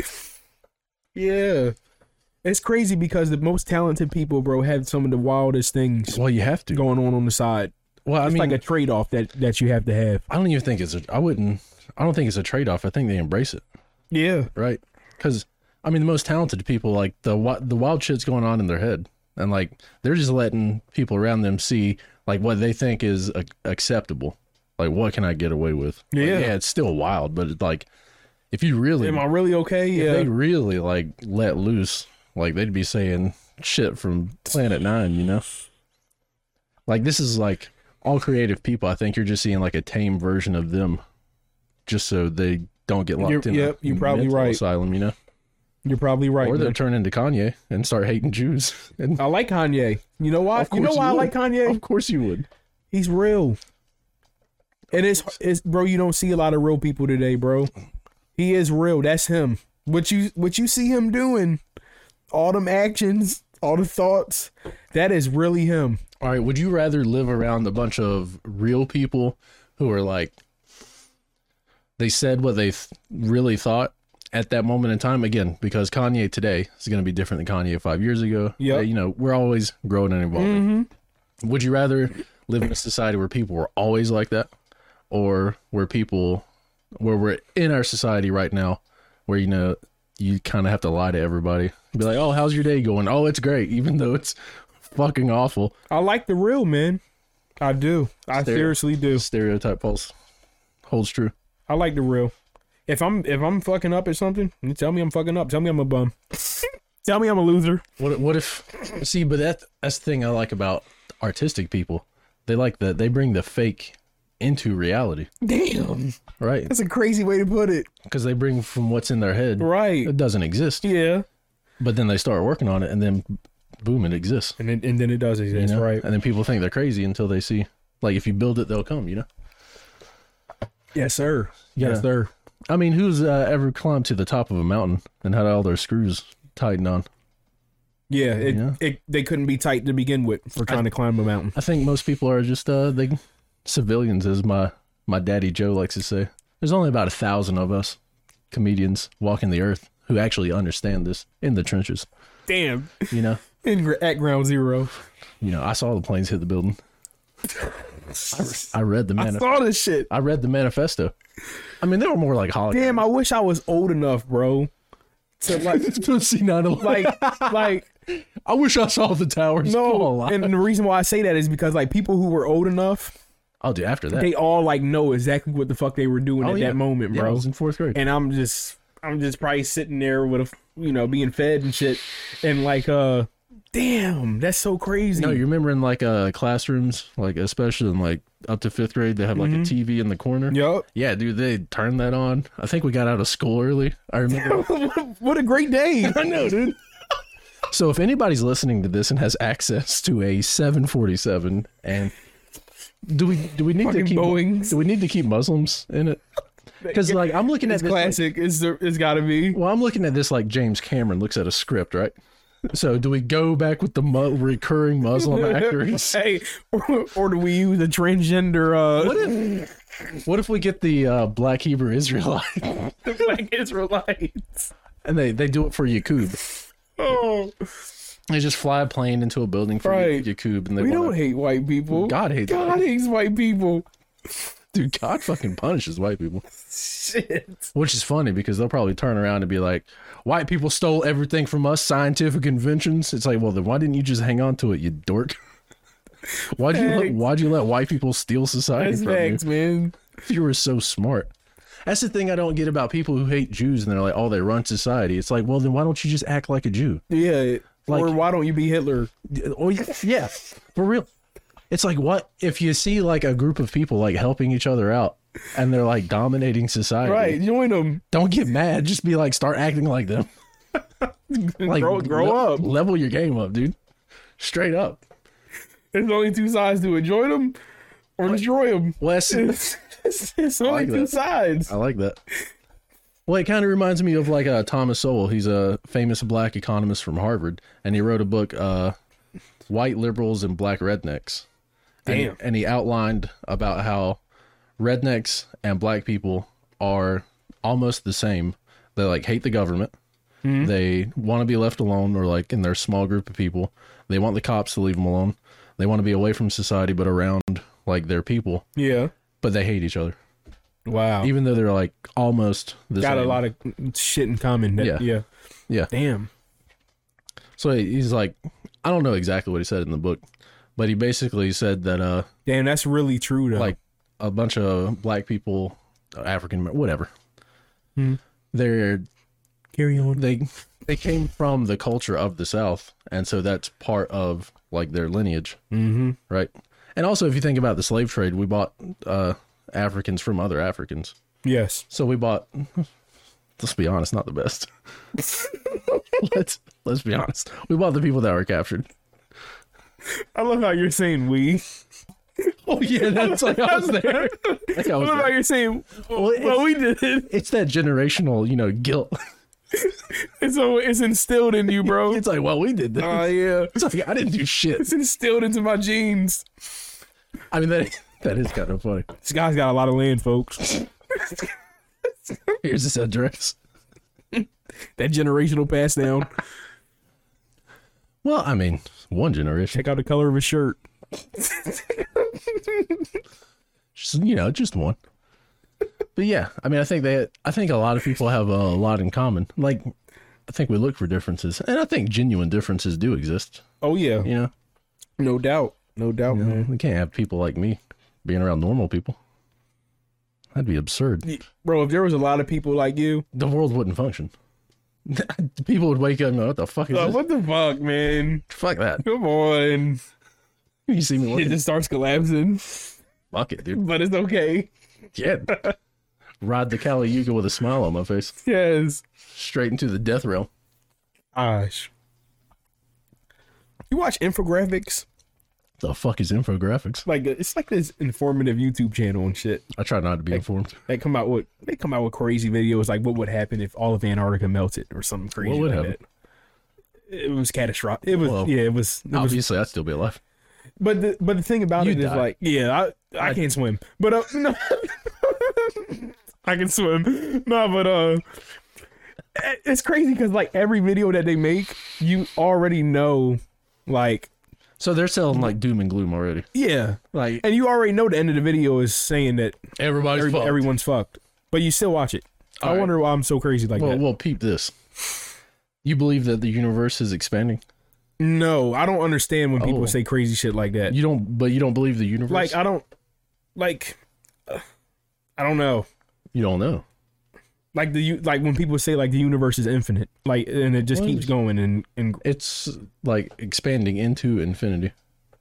Yeah. It's crazy because the most talented people, bro, have some of the wildest things Well, you have to. going on the side. Well, It's I mean, like a trade-off that you have to have. I don't even think I don't think it's a trade-off. I think they embrace it, Yeah. right? Because I mean, the most talented people, like the wild shit's going on in their head, and like they're just letting people around them see like what they think is acceptable. Like, what can I get away with? Like, Yeah. it's still wild, but it's like if you really, Am I really okay? if Yeah. they really like let loose, like they'd be saying shit from Planet Nine, Like this is like all creative people. I think you're just seeing like a tame version of them, just so they don't get locked in. Yep, you're probably mental right. Asylum, You're probably right. or they'll man. turn into Kanye and start hating Jews. And I like Kanye. You know why? Of You know course why I you like would. Kanye? Of course you would. He's real. And it's bro, you don't see a lot of real people today, bro. He is real. That's him. What you see him doing, all them actions, all the thoughts, that is really him. All right. Would you rather live around a bunch of real people who are like, they said what they really thought at that moment in time? Again, because Kanye today is going to be different than Kanye 5 years ago. Yep. We're always growing and evolving. Would you rather live in a society where people were always like that, or where we're in our society right now, where you kind of have to lie to everybody, be like, "Oh, how's your day going?" "Oh, it's great," even though it's fucking awful. I like the real, man. I do. I seriously do. Stereotype holds true. I like the real. If I'm fucking up at something, you tell me I'm fucking up. Tell me I'm a bum. Tell me I'm a loser. What if? See, but that's the thing I like about artistic people. They like that they bring the fake into reality, Damn. right? That's a crazy way to put it. Because they bring from what's in their head. Right. It doesn't exist. Yeah. But then they start working on it, and then boom, it exists. And then it does exist, right? And then people think they're crazy until they see, like, if you build it, they'll come. Yes, sir. Yeah. Yes, sir. I mean, who's ever climbed to the top of a mountain and had all their screws tightened on? Yeah, they couldn't be tight to begin with for trying to climb a mountain. I think most people are just civilians, as my daddy Joe likes to say. There's only about 1,000 of us comedians walking the earth who actually understand this in the trenches. Damn. At ground zero. I saw the planes hit the building. I read the I saw this shit. I read the manifesto. I mean, they were more like holograms. Damn, I wish I was old enough, bro, to to see 9/11. like I wish I saw the towers. fall no. alive. And the reason why I say that is because like people who were old enough, I'll do after that. they all like know exactly what the fuck they were doing at that moment, Yeah, bro. I was in 4th grade. And I'm just probably sitting there with being fed and shit, and like damn, that's so crazy. No, you remember in like classrooms, like especially in like up to 5th grade, they have like a TV in the corner. Yup. Yeah, dude, they turned that on. I think we got out of school early. I remember. What a great day. I know, dude. So if anybody's listening to this and has access to a 747, and do we need Fucking to keep Boeings. do we need to keep Muslims in it? Because like I'm looking at It's this, like, classic. It's gotta be. well, I'm looking at this like James Cameron looks at a script, right? So do we go back with the recurring Muslim actors? Hey, or do we use a transgender? What if we get the Black Hebrew Israelite The Black Israelites. and they do it for Yaqub? Oh, They just fly a plane into a building for Right. Yaqub, and they we wanna, don't hate white people. God hates God hates white people. dude. God fucking punishes white people. Shit. Which is funny because they'll probably turn around and be like, white people stole everything from us, scientific inventions. It's like, well, then why didn't you just hang on to it, you dork? Why'd you let white people steal society That's from facts, you? man. If you were so smart. That's the thing I don't get about people who hate Jews and they're like, oh, they run society. It's like, well, then why don't you just act like a Jew? Yeah. Like- or why don't you be Hitler? Oh, yeah, for real. It's like, what if you see like a group of people like helping each other out and they're like dominating society? Right, join them. Don't get mad. Just be like, start acting like them. Like, grow up. Level your game up, dude. Straight up. There's only two sides to it. Join them or destroy them. Wes, It's only like two that. sides. I like that. Well, it kind of reminds me of like Thomas Sowell. He's a famous black economist from Harvard, and he wrote a book, White Liberals and Black Rednecks. Damn. And he outlined about how rednecks and black people are almost the same. They like hate the government. Mm-hmm. They want to be left alone, or like in their small group of people. They want the cops to leave them alone. They want to be away from society, but around like their people. Yeah. But they hate each other, Wow. even though they're like almost the Got same. a lot of shit in common. Yeah. Yeah. Damn. So he's like, I don't know exactly what he said in the book, but he basically said that Damn, that's really true though. like a bunch of black people, African, whatever, Hmm. they're carry on. they came from the culture of the South, and so that's part of like their lineage, Mm-hmm. right? And also, if you think about the slave trade, we bought Africans from other Africans, Yes. so we bought. Let's be honest, not the best. let's be honest. We bought the people that were captured. I love how you're saying we. Oh yeah, that's like I was there. Like I I was love how there. you're saying, Well, well, we did it. It's that generational, guilt. It's instilled in you, bro. It's like, well, we did this. Oh, yeah. It's like, I didn't do shit. It's instilled into my genes. I mean, that is kind of funny. This guy's got a lot of land, folks. Here's this address. That generational pass down. Well, I mean, one generation. Check out the color of his shirt. Just one. But yeah, I mean, I think a lot of people have a lot in common. Like, I think we look for differences, and I think genuine differences do exist. Oh, yeah. You know, No doubt. No doubt, man. we can't have people like me being around normal people. That'd be absurd. Bro, if there was a lot of people like you. The world wouldn't function. People would wake up and go, what the fuck is this? What the fuck, man? Fuck that. Come on. You see me It looking? just starts collapsing. Fuck it, dude. But it's okay. Yeah. Ride the Kali Yuga with a smile on my face. Yes. Straight into the death realm. Gosh. You watch infographics? The fuck is infographics? Like it's like this informative YouTube channel and shit. I try not to be informed. They come out with crazy videos like what would happen if all of Antarctica melted or something crazy. What would like happen? that. It was catastrophic. It was Well, it was Obviously, I'd still be alive. but the thing about You it is die. like I can't swim. But no, I can swim. No, but it's crazy cuz like every video that they make, you already know like So they're selling like doom and gloom already. yeah. Like And you already know the end of the video is saying that everybody's fucked. everyone's fucked. But you still watch it. I All right. wonder why I'm so crazy like that. Well, peep this. You believe that the universe is expanding? No, I don't understand when people Oh. say crazy shit like that. You don't believe the universe? Like I don't know. You don't know. Like like when people say like the universe is infinite, like and it just What? keeps going and It's like expanding into infinity.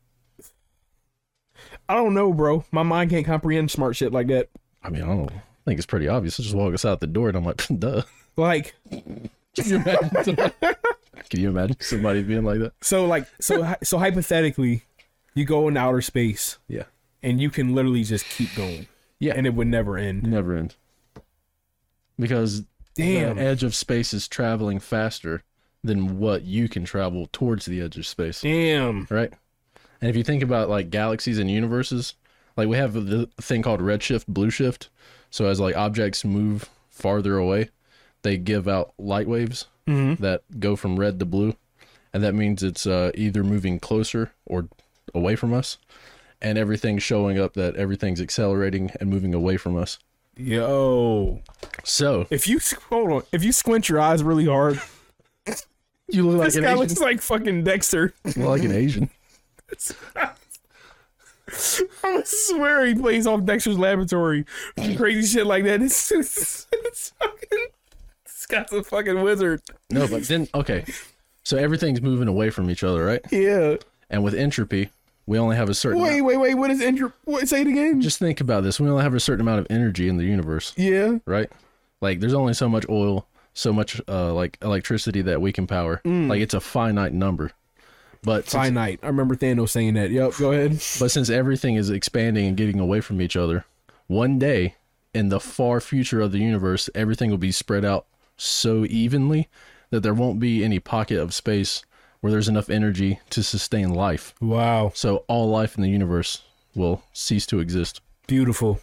I don't know, bro. My mind can't comprehend smart shit like that. I mean, I don't know. I think it's pretty obvious. Just walk us out the door, and I'm like, duh. Like Can you imagine somebody, can you imagine somebody being like that? so hypothetically, you go into outer space Yeah. and you can literally just keep going Yeah. and it would never end. Never end. Because Damn. the edge of space is traveling faster than what you can travel towards the edge of space. Damn. Right? And if you think about like galaxies and universes, like we have the thing called redshift, blue shift. So as like objects move farther away, they give out light waves that go from red to blue. And that means it's either moving closer or away from us. And everything's showing up that everything's accelerating and moving away from us. Yo. So If you squint your eyes really hard, you look like this an guy Asian. looks like fucking Dexter. You look like an Asian. I swear he plays off Dexter's Laboratory. Crazy shit like that. It's fucking, this guy's a fucking wizard. No, but then okay. So everything's moving away from each other, right? Yeah. And with entropy, we only have a certain. Wait. What is what? Say it again. Just think about this. We only have a certain amount of energy in the universe. Yeah. Right. Like there's only so much oil, so much like electricity that we can power. Like it's a finite number. But Finite. I remember Thanos saying that. Yep. Go ahead. But since everything is expanding and getting away from each other, one day in the far future of the universe, everything will be spread out so evenly that there won't be any pocket of space where there's enough energy to sustain life. Wow. So all life in the universe will cease to exist. Beautiful.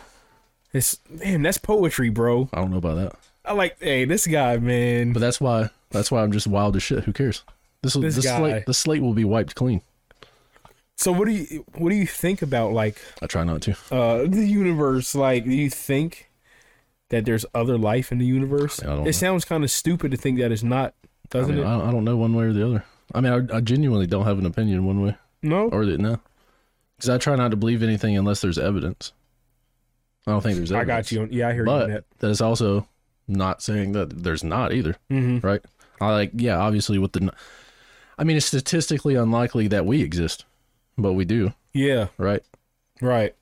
That's poetry, bro. I don't know about that. I like, this guy, man. But that's why I'm just wild as shit. Who cares? The slate will be wiped clean. So what do you think about, like, I try not to. The universe? Like, do you think that there's other life in the universe? I don't know. It sounds kind of stupid to think that it's not, doesn't it? I don't know one way or the other. I mean, I genuinely don't have an opinion one way No. or the no, because I try not to believe anything unless there's evidence. I don't think there's evidence. I got you. Yeah, I hear you on that. That is also not saying that there's not either, right? Obviously it's statistically unlikely that we exist, but we do, Yeah. right? Right.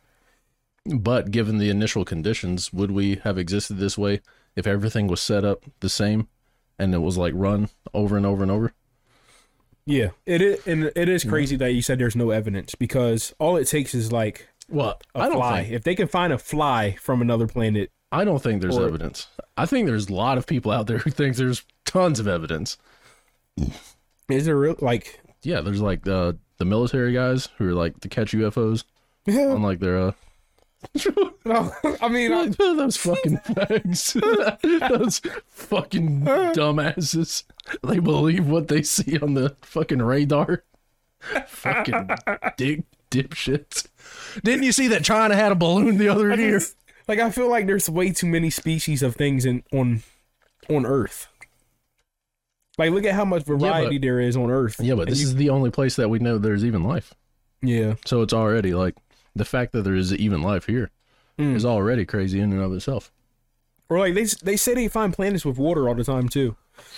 But given the initial conditions, would we have existed this way if everything was set up the same and it was like run over and over and over? Yeah. It is crazy that you said there's no evidence, because all it takes is like I don't fly. If they can find a fly from another planet. I don't think there's evidence. I think there's a lot of people out there who think there's tons of evidence. Is there real, like? Yeah, there's like the military guys who are like to catch UFOs on like their No, I mean, those fucking fags. Those fucking dumbasses. They believe what they see on the fucking radar. Fucking dipshits. Didn't you see that China had a balloon the other year? Like, I feel like there's way too many species of things on Earth. Like, look at how much variety there is on Earth. Yeah, but this is the only place that we know there's even life. Yeah. So it's already like the fact that there is even life here is already crazy in and of itself. Or like they say they find planets with water all the time too.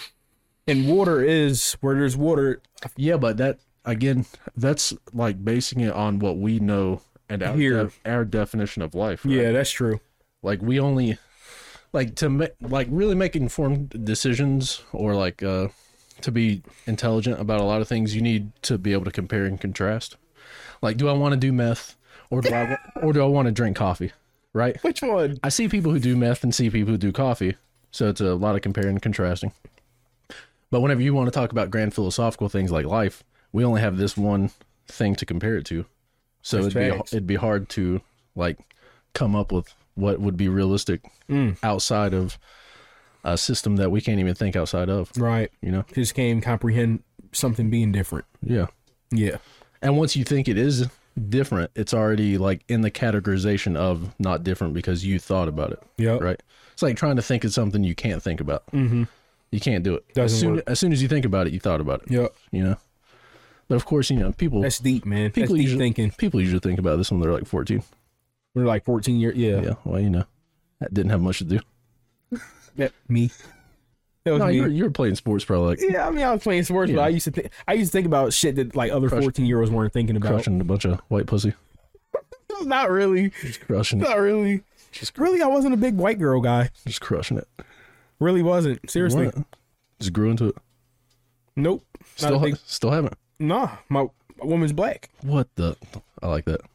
And water is where there's water. Yeah, but that again, that's like basing it on what we know and our definition of life. Right? Yeah, that's true. Like we only like to really make informed decisions or like to be intelligent about a lot of things. You need to be able to compare and contrast. Like, do I want to do meth or do I want to drink coffee? Right? Which one? I see people who do meth and see people who do coffee. So it's a lot of comparing and contrasting. But whenever you want to talk about grand philosophical things like life, we only have this one thing to compare it to. So it'd be hard to like come up with what would be realistic outside of a system that we can't even think outside of. Right. You know? Just can't even comprehend something being different. Yeah. Yeah. And once you think it is different, it's already like in the categorization of not different because you thought about it. Yeah. Right. It's like trying to think of something you can't think about. Mm-hmm. You can't do it. Doesn't work. As soon as you think about it, you thought about it. Yep. You know? But of course, you know, people. That's deep, man. That's deep thinking. People usually think about this when they're like 14. We're like 14 years. Yeah. Yeah. Well, you know, that didn't have much to do. Yeah. Me. That was me. You were playing sports probably like. Yeah, I mean, I was playing sports, but I used to think about shit that like other 14-year-olds weren't thinking about. Crushing a bunch of white pussy. Not really. Just crushing it. Not really. Really, I wasn't a big white girl guy. Just crushing it. Really wasn't. Seriously. What? Just grew into it. Nope. Still haven't. Nah, my woman's black. What the? I like that.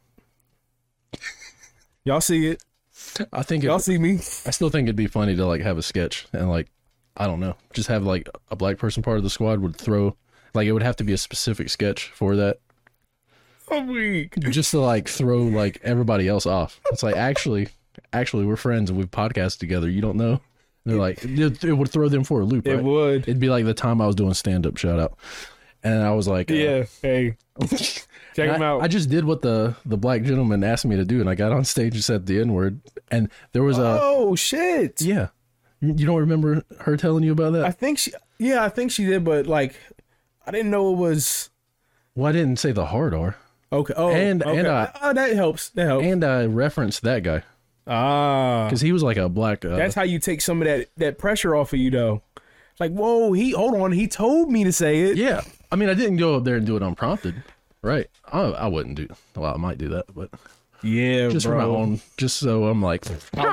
Y'all see it. I think y'all see me. I still think it'd be funny to like have a sketch and like, I don't know, just have like a black person part of the squad would throw, like it would have to be a specific sketch for that. I'm weak. Just to like throw like everybody else off. It's like, actually we're friends and we've podcasted together. You don't know? And they're like, it would throw them for a loop. Right? It would. It'd be like the time I was doing stand-up, shout out. And I was like, yeah, hey, check him out. I just did what the black gentleman asked me to do, and I got on stage and said the N-word. And there was oh shit. Yeah. You don't remember her telling you about that? I think she did, but like, I didn't know it was. Well, I didn't say the hard R. Okay. Oh, and that helps. That helps. And I referenced that guy. Because he was like a black. That's how you take some of that pressure off of you, though. It's like, whoa, hold on, he told me to say it. Yeah. I mean, I didn't go up there and do it unprompted. Right. I wouldn't do. Well, I might do that, but Yeah, just bro. for my own. Just so I'm like,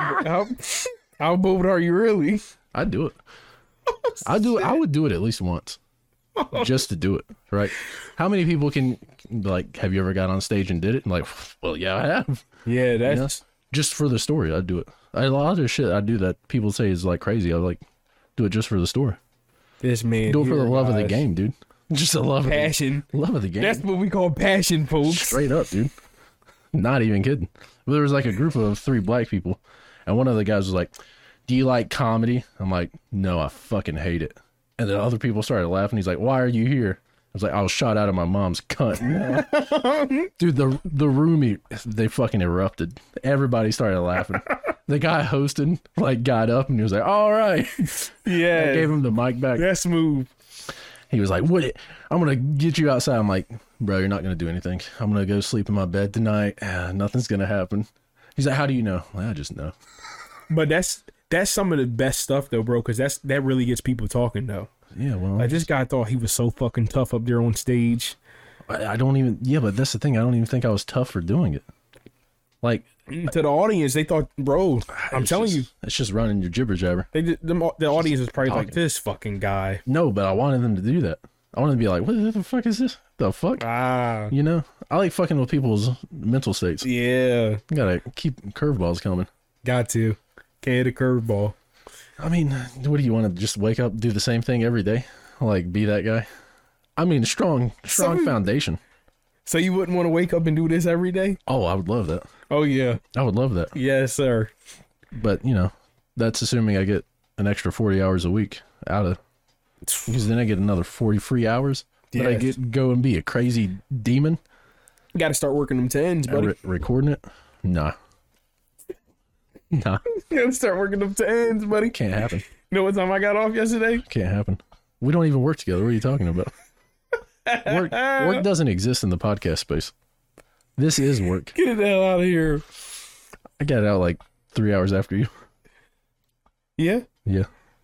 How bold are you really? I'd do it. I would do it at least once, just to do it. Right. How many people can like? Have you ever got on stage and did it? And like, well, yeah, I have. Yeah, that's You know? Just for the story, I'd do it. A lot of shit I do that people say is like crazy. I like do it just for the story. this man. Do it for the here, love of the guys. game, dude. Just the love Passion. love of the game. That's what we call passion, folks. Straight up, dude. Not even kidding. There was like a group of 3 black people, and one of the guys was like, "Do you like comedy?" I'm like, "No, I fucking hate it." And then other people started laughing. He's like, "Why are you here?" I was like, "I was shot out of my mom's cunt." Dude, the room, they fucking erupted. Everybody started laughing. The guy hosting like got up and he was like, "All right." Yeah, I gave him the mic back. that's smooth. He was like, "What? I'm gonna get you outside." I'm like, "Bro, you're not gonna do anything. I'm gonna go sleep in my bed tonight. Nothing's gonna happen." He's like, "How do you know?" Well, I just know. But that's some of the best stuff though, bro. Because that really gets people talking though. Yeah, well, Like this guy thought he was so fucking tough up there on stage. I don't even. Yeah, but that's the thing. I don't even think I was tough for doing it. Like, To the audience, they thought, bro, I'm it's telling just- you, it's just running your jibber jabber. the audience is probably like, Talking. this fucking guy. No, but I wanted them to do that. I wanted to be like, "What the fuck is this? The fuck?" Ah, You know, I like fucking with people's mental states. yeah, You gotta keep curveballs coming. got to. Can't hit a curveball. I mean, what do you want to just wake up, do the same thing every day? Like, be that guy? I mean, strong Some- foundation. So you wouldn't want to wake up and do this every day? Oh, I would love that. Oh yeah, I would love that. yes sir. But, you know, that's assuming I get an extra 40 hours a week out of, because then I get another 40 free hours. But I Yes. go and be a crazy demon Got to start working them tens, buddy. recording it. Nah. Nah, Got to start working them tens, buddy. can't happen. You know what time I got off yesterday? Can't happen. We don't even work together. What are you talking about? Work doesn't exist in the podcast space. This is work. Get the hell out of here. I got out like 3 hours after you. Yeah. Yeah.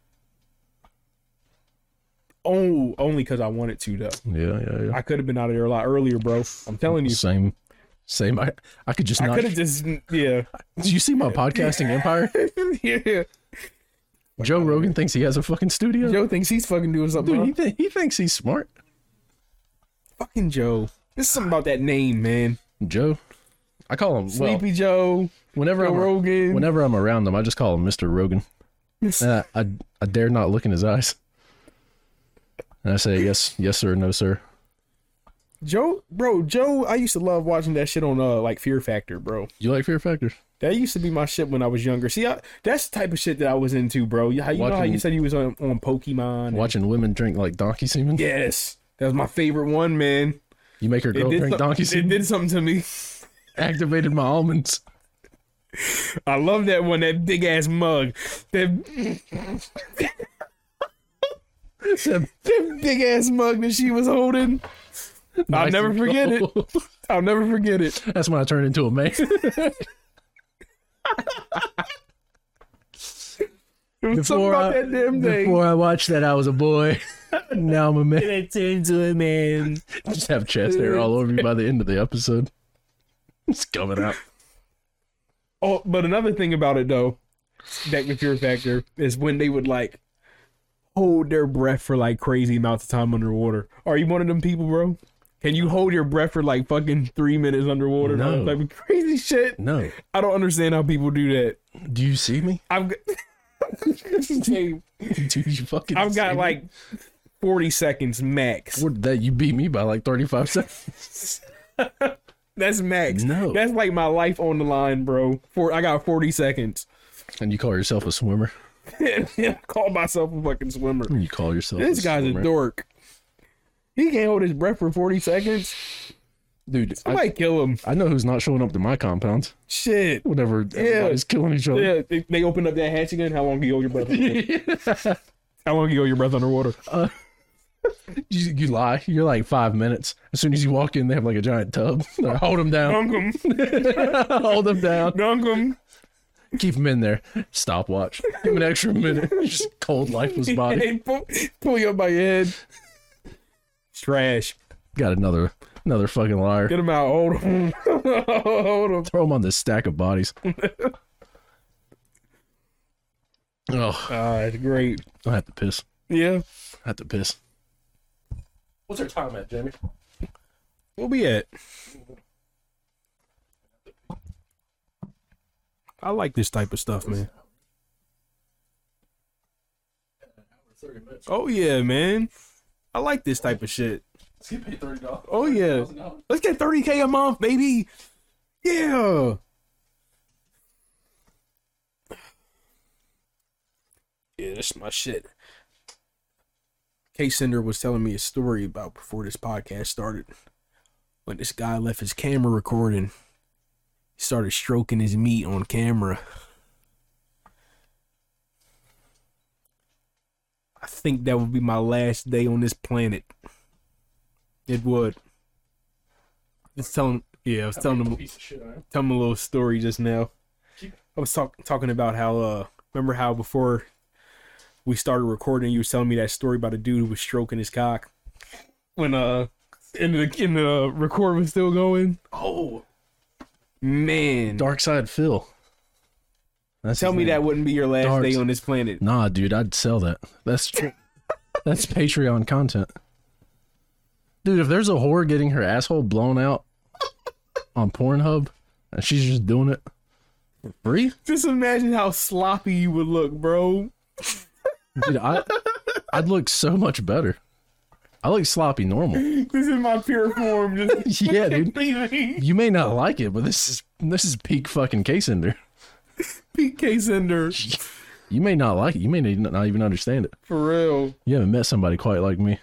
Oh, only because I wanted to though. Yeah. I could have been out of there a lot earlier, bro. I'm telling you. Same. I could just I not. could have just, yeah. Do you see my podcasting empire? Yeah. Joe Rogan thinks he has a fucking studio. Joe thinks he's fucking doing something. Dude, Huh? he thinks he's smart. Fucking Joe. There's something about that name, man. Joe, I call him Sleepy Joe. whenever Joe Rogan. Whenever I'm around him, I just call him Mr. Rogan. I dare not look in his eyes. And I say yes, sir, no, sir. Joe, I used to love watching that shit on like Fear Factor, bro. You like Fear Factor? That used to be my shit when I was younger. See, that's the type of shit that I was into, bro. You know how you said you was on Pokemon? Watching women drink like donkey semen? Yes, that was my favorite one, man. You make her girl drink donkey It semen? did something to me. Activated my almonds. I love that one, that big ass mug. That big ass mug that she was holding. I'll Nice never and forget it. cold. I'll never forget it. That's when I turned into a man. It was something about that damn thing. Before I watched that, I was a boy. Now I'm a man. I turned into a man. Just have chest hair all over you by the end of the episode. It's coming out. Oh, but another thing about it though, back to Fear Factor, is when they would like hold their breath for like crazy amounts of time underwater. Are you one of them people, bro? Can you hold your breath for like fucking 3 minutes underwater? No. Like crazy shit. No. I don't understand how people do that. Do you see me? I've got, Do you fucking I've see got me? like 40 seconds max. That you beat me by like 35 seconds. That's max. No. That's like my life on the line, bro. I got 40 seconds. And you call yourself a swimmer? I call myself a fucking swimmer. You call yourself This a guy's swimmer? a dork. He can't hold his breath for 40 seconds. Dude, I might kill him. I know who's not showing up to my compound Shit. whenever everybody's killing each other. Yeah, they open up that hatch again. How long can you hold your breath? How long can you hold your breath underwater? You lie. You're like 5 minutes. As soon as you walk in, they have like a giant tub. Like, hold them down. Dunk him. Hold them down. Dunk him. Keep them in there. Stopwatch. Give him an extra minute. Just cold, lifeless body. Hey, pull you up by your head. Trash. Got another Another fucking liar. Get him out. Hold him. Hold him. Throw him on this stack of bodies. Oh, It's great. I have to piss. Yeah. I have to piss. What's our time at, Jamie? Where we at? I like this type of stuff, man. Oh yeah, man. I like this type of shit. Let's get paid $30. Oh yeah. Let's get $30K a month, baby. Yeah. Yeah, that's my shit. K-Sender was telling me a story about before this podcast started. When this guy left his camera recording, he started stroking his meat on camera. I think that would be my last day on this planet. It would. Just telling, yeah, I was telling him, telling him a little story just now. I was talking about how, remember how before we started recording, you were telling me that story about a dude who was stroking his cock when in the record was still going. Oh, man, Dark Side Phil. Tell me that wouldn't be your last day on this planet. Nah, dude, I'd sell that. That's Patreon content. Dude, if there's a whore getting her asshole blown out on Pornhub and she's just doing it for free, just imagine how sloppy you would look, bro. Dude, I'd look so much better. I look sloppy normal. This is my pure form. Just yeah, dude. You may not like it, but this is peak fucking K-Sender. Peak K-Sender. You may not like it. You may not even understand it. For real. You haven't met somebody quite like me.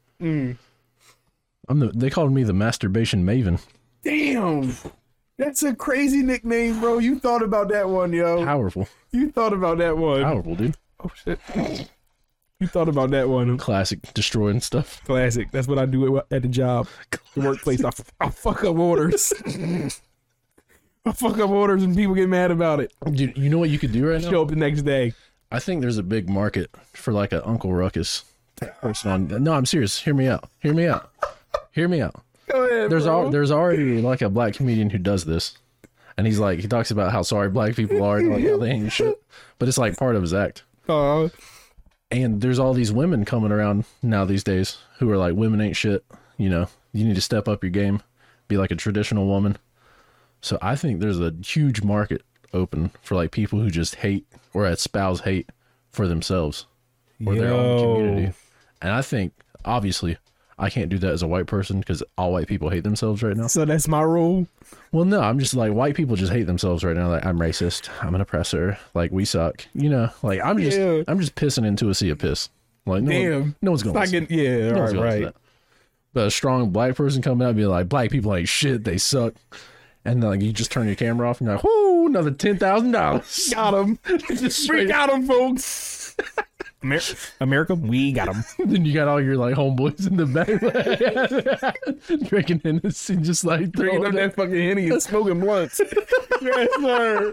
They called me the masturbation maven. Damn. That's a crazy nickname, bro. You thought about that one, yo. Powerful. You thought about that one. Powerful, dude. Oh, shit. You thought about that one. Classic destroying stuff. Classic. That's what I do at the job. The workplace. I fuck up orders. I fuck up orders and people get mad about it. Dude, you know what you could do right now? Show up the next day. I think there's a big market for like an Uncle Ruckus person on. No, I'm serious. Hear me out. Hear me out. Hear me out. Go ahead, There's bro. there's already like a black comedian who does this, and he talks about how sorry black people are and like how they ain't shit, but it's like part of his act. And there's all these women coming around now these days who are like, women ain't shit. You know, you need to step up your game, be like a traditional woman. So I think there's a huge market open for like people who just hate or espouse hate for themselves or their own community. And I think obviously I can't do that as a white person because all white people hate themselves right now. So that's my rule. Well, no, I'm just like, white people just hate themselves right now. Like, I'm racist. I'm an oppressor. Like, we suck. You know, like I'm just pissing into a sea of piss. Like, no one's gonna listen. Yeah, No one's gonna listen to that. But a strong black person coming out and be like, black people ain't shit. They suck. And then, like, you just turn your camera off and you're like, whoo, another $10,000. Got him. We got him, folks. America, we got him. Then you got all your like homeboys in the back drinking Hennessy, just like Drinking up that fucking Henny and smoking blunts. Yes, sir.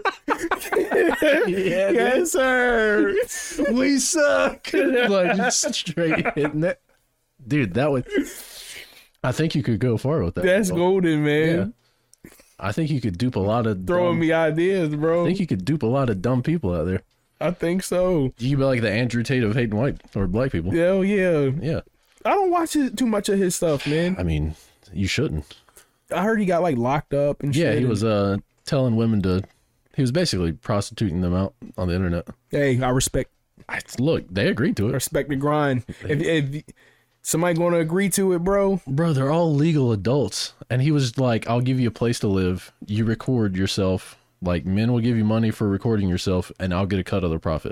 Yes, sir. We suck. Like just straight hitting it, dude. That would. I think you could go far with that. That's bro. golden, man. Yeah. I think you could dupe a lot of throwing me ideas, bro. I think you could dupe a lot of dumb people out there. I think so. You could be like the Andrew Tate of hating white or black people. Hell yeah. Yeah. I don't watch too much of his stuff, man. I mean, you shouldn't. I heard he got like locked up and shit. Yeah, he was telling women he was basically prostituting them out on the internet. Hey, I respect. Look, they agreed to it. Respect the grind. If somebody going to agree to it, bro. Bro, they're all legal adults. And he was like, I'll give you a place to live. You record yourself. Like, men will give you money for recording yourself, and I'll get a cut of the profit.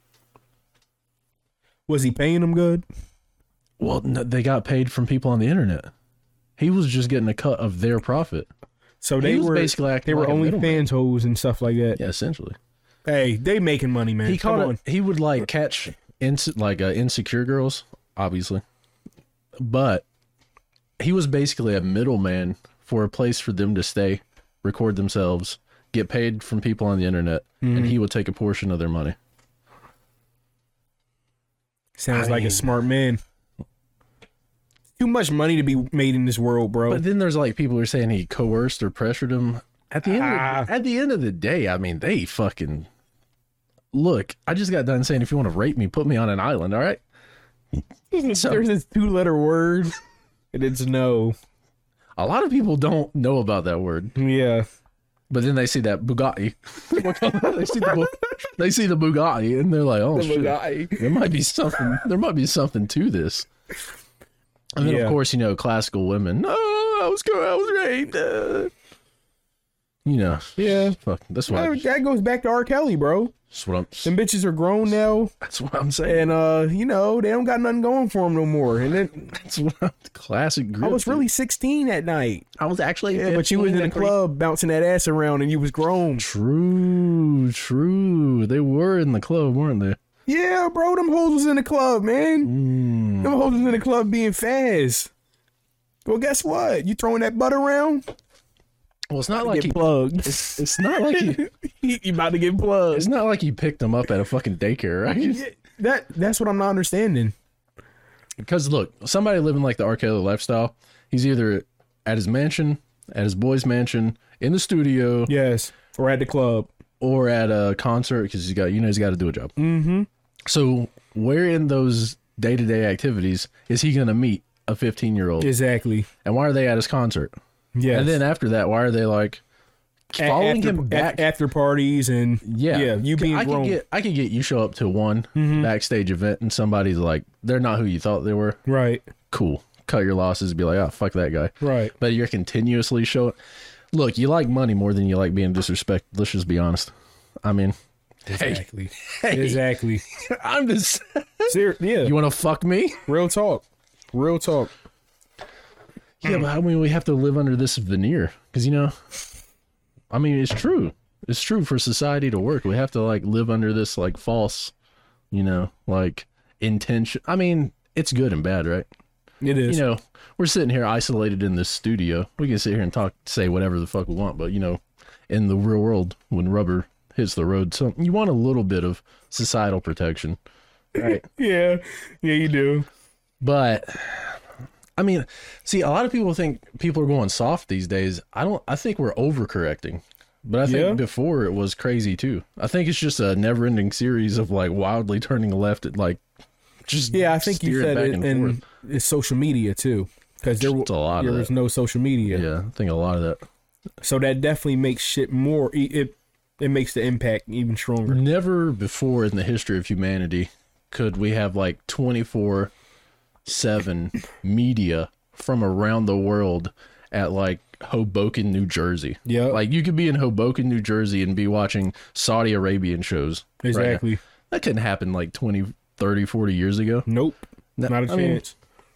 Was he paying them good? Well, no, they got paid from people on the internet. He was just getting a cut of their profit. So they were basically acting they were like only middleman. fans hoes and stuff like that. Yeah, essentially. Hey, they making money, man. He would like catch insecure girls, obviously, but he was basically a middleman for a place for them to stay, record themselves, get paid from people on the internet, and he would take a portion of their money. Sounds like a smart man. Too much money to be made in this world, bro. But then there's like people who are saying he coerced or pressured him. At the end of the day, I mean, they fucking look. I just got done saying, if you want to rape me, put me on an island. All right. So, There's this 2-letter word, and it's no. a lot of people don't know about that word, Yeah. but then they see that Bugatti. they see the Bugatti, and they're like, "Oh shit, Bugatti. there might be something. There might be something to this." And then, Yeah. of course, classical women. Oh, I was raped. Yeah. Fuck. That's what. That goes back to R. Kelly, bro. Them bitches are grown now, That's what I'm saying. and they don't got nothing going for them no more. And then That's what classic. I was really 16 that night. I was actually. Yeah, but you was in a club bouncing that ass around, and you was grown. True. They were in the club, weren't they? Yeah, bro, them hoes was in the club, man. Them hoes was in the club being fast. Well, guess what? You throwing that butt around? Well, it's not like Get plugged. It's not like he. You about to get plugged. It's not like he picked them up at a fucking daycare, right? That's what I'm not understanding. Because look, somebody living like the R. Kelly lifestyle, he's either at his mansion, at his boy's mansion, in the studio, Yes, or at the club. or at a concert because he's got to do a job. Mm-hmm. So where in those day-to-day activities is he going to meet a 15-year-old? Exactly. And why are they at his concert? Yes. And then after that, why are they like following him back? after parties and Yeah, you being grown. I could get you show up to one backstage event and somebody's like, they're not who you thought they were. Right. Cool. Cut your losses. Be like, oh, fuck that guy. Right. But you're continuously showing. Look, you like money more than you like being disrespected. Let's just be honest. I mean, Exactly. hey. Exactly. I'm just. Yeah. You want to fuck me? Real talk. Real talk. Yeah, but I mean, we have to live under this veneer because I mean, it's true. It's true for society to work. We have to like live under this like false, like intention. I mean, it's good and bad, right? It is. We're sitting here isolated in this studio. We can sit here and say whatever the fuck we want, but in the real world, when rubber hits the road, you want a little bit of societal protection, right? Yeah. Yeah, you do. But I mean, see, a lot of people think people are going soft these days. I think we're overcorrecting. But I think before it was crazy too. I think it's just a never-ending series of like wildly turning left at like just I think you said it, and it's social media too, because there was no social media. Yeah, I think a lot of that. So that definitely makes shit more. It makes the impact even stronger. Never before in the history of humanity could we have like 24/7 media from around the world at like Hoboken, New Jersey. Yeah, like you could be in Hoboken, New Jersey, and be watching Saudi Arabian shows. Exactly. Right, that couldn't happen like 20, 30, 40 years ago. Nope. Not a chance.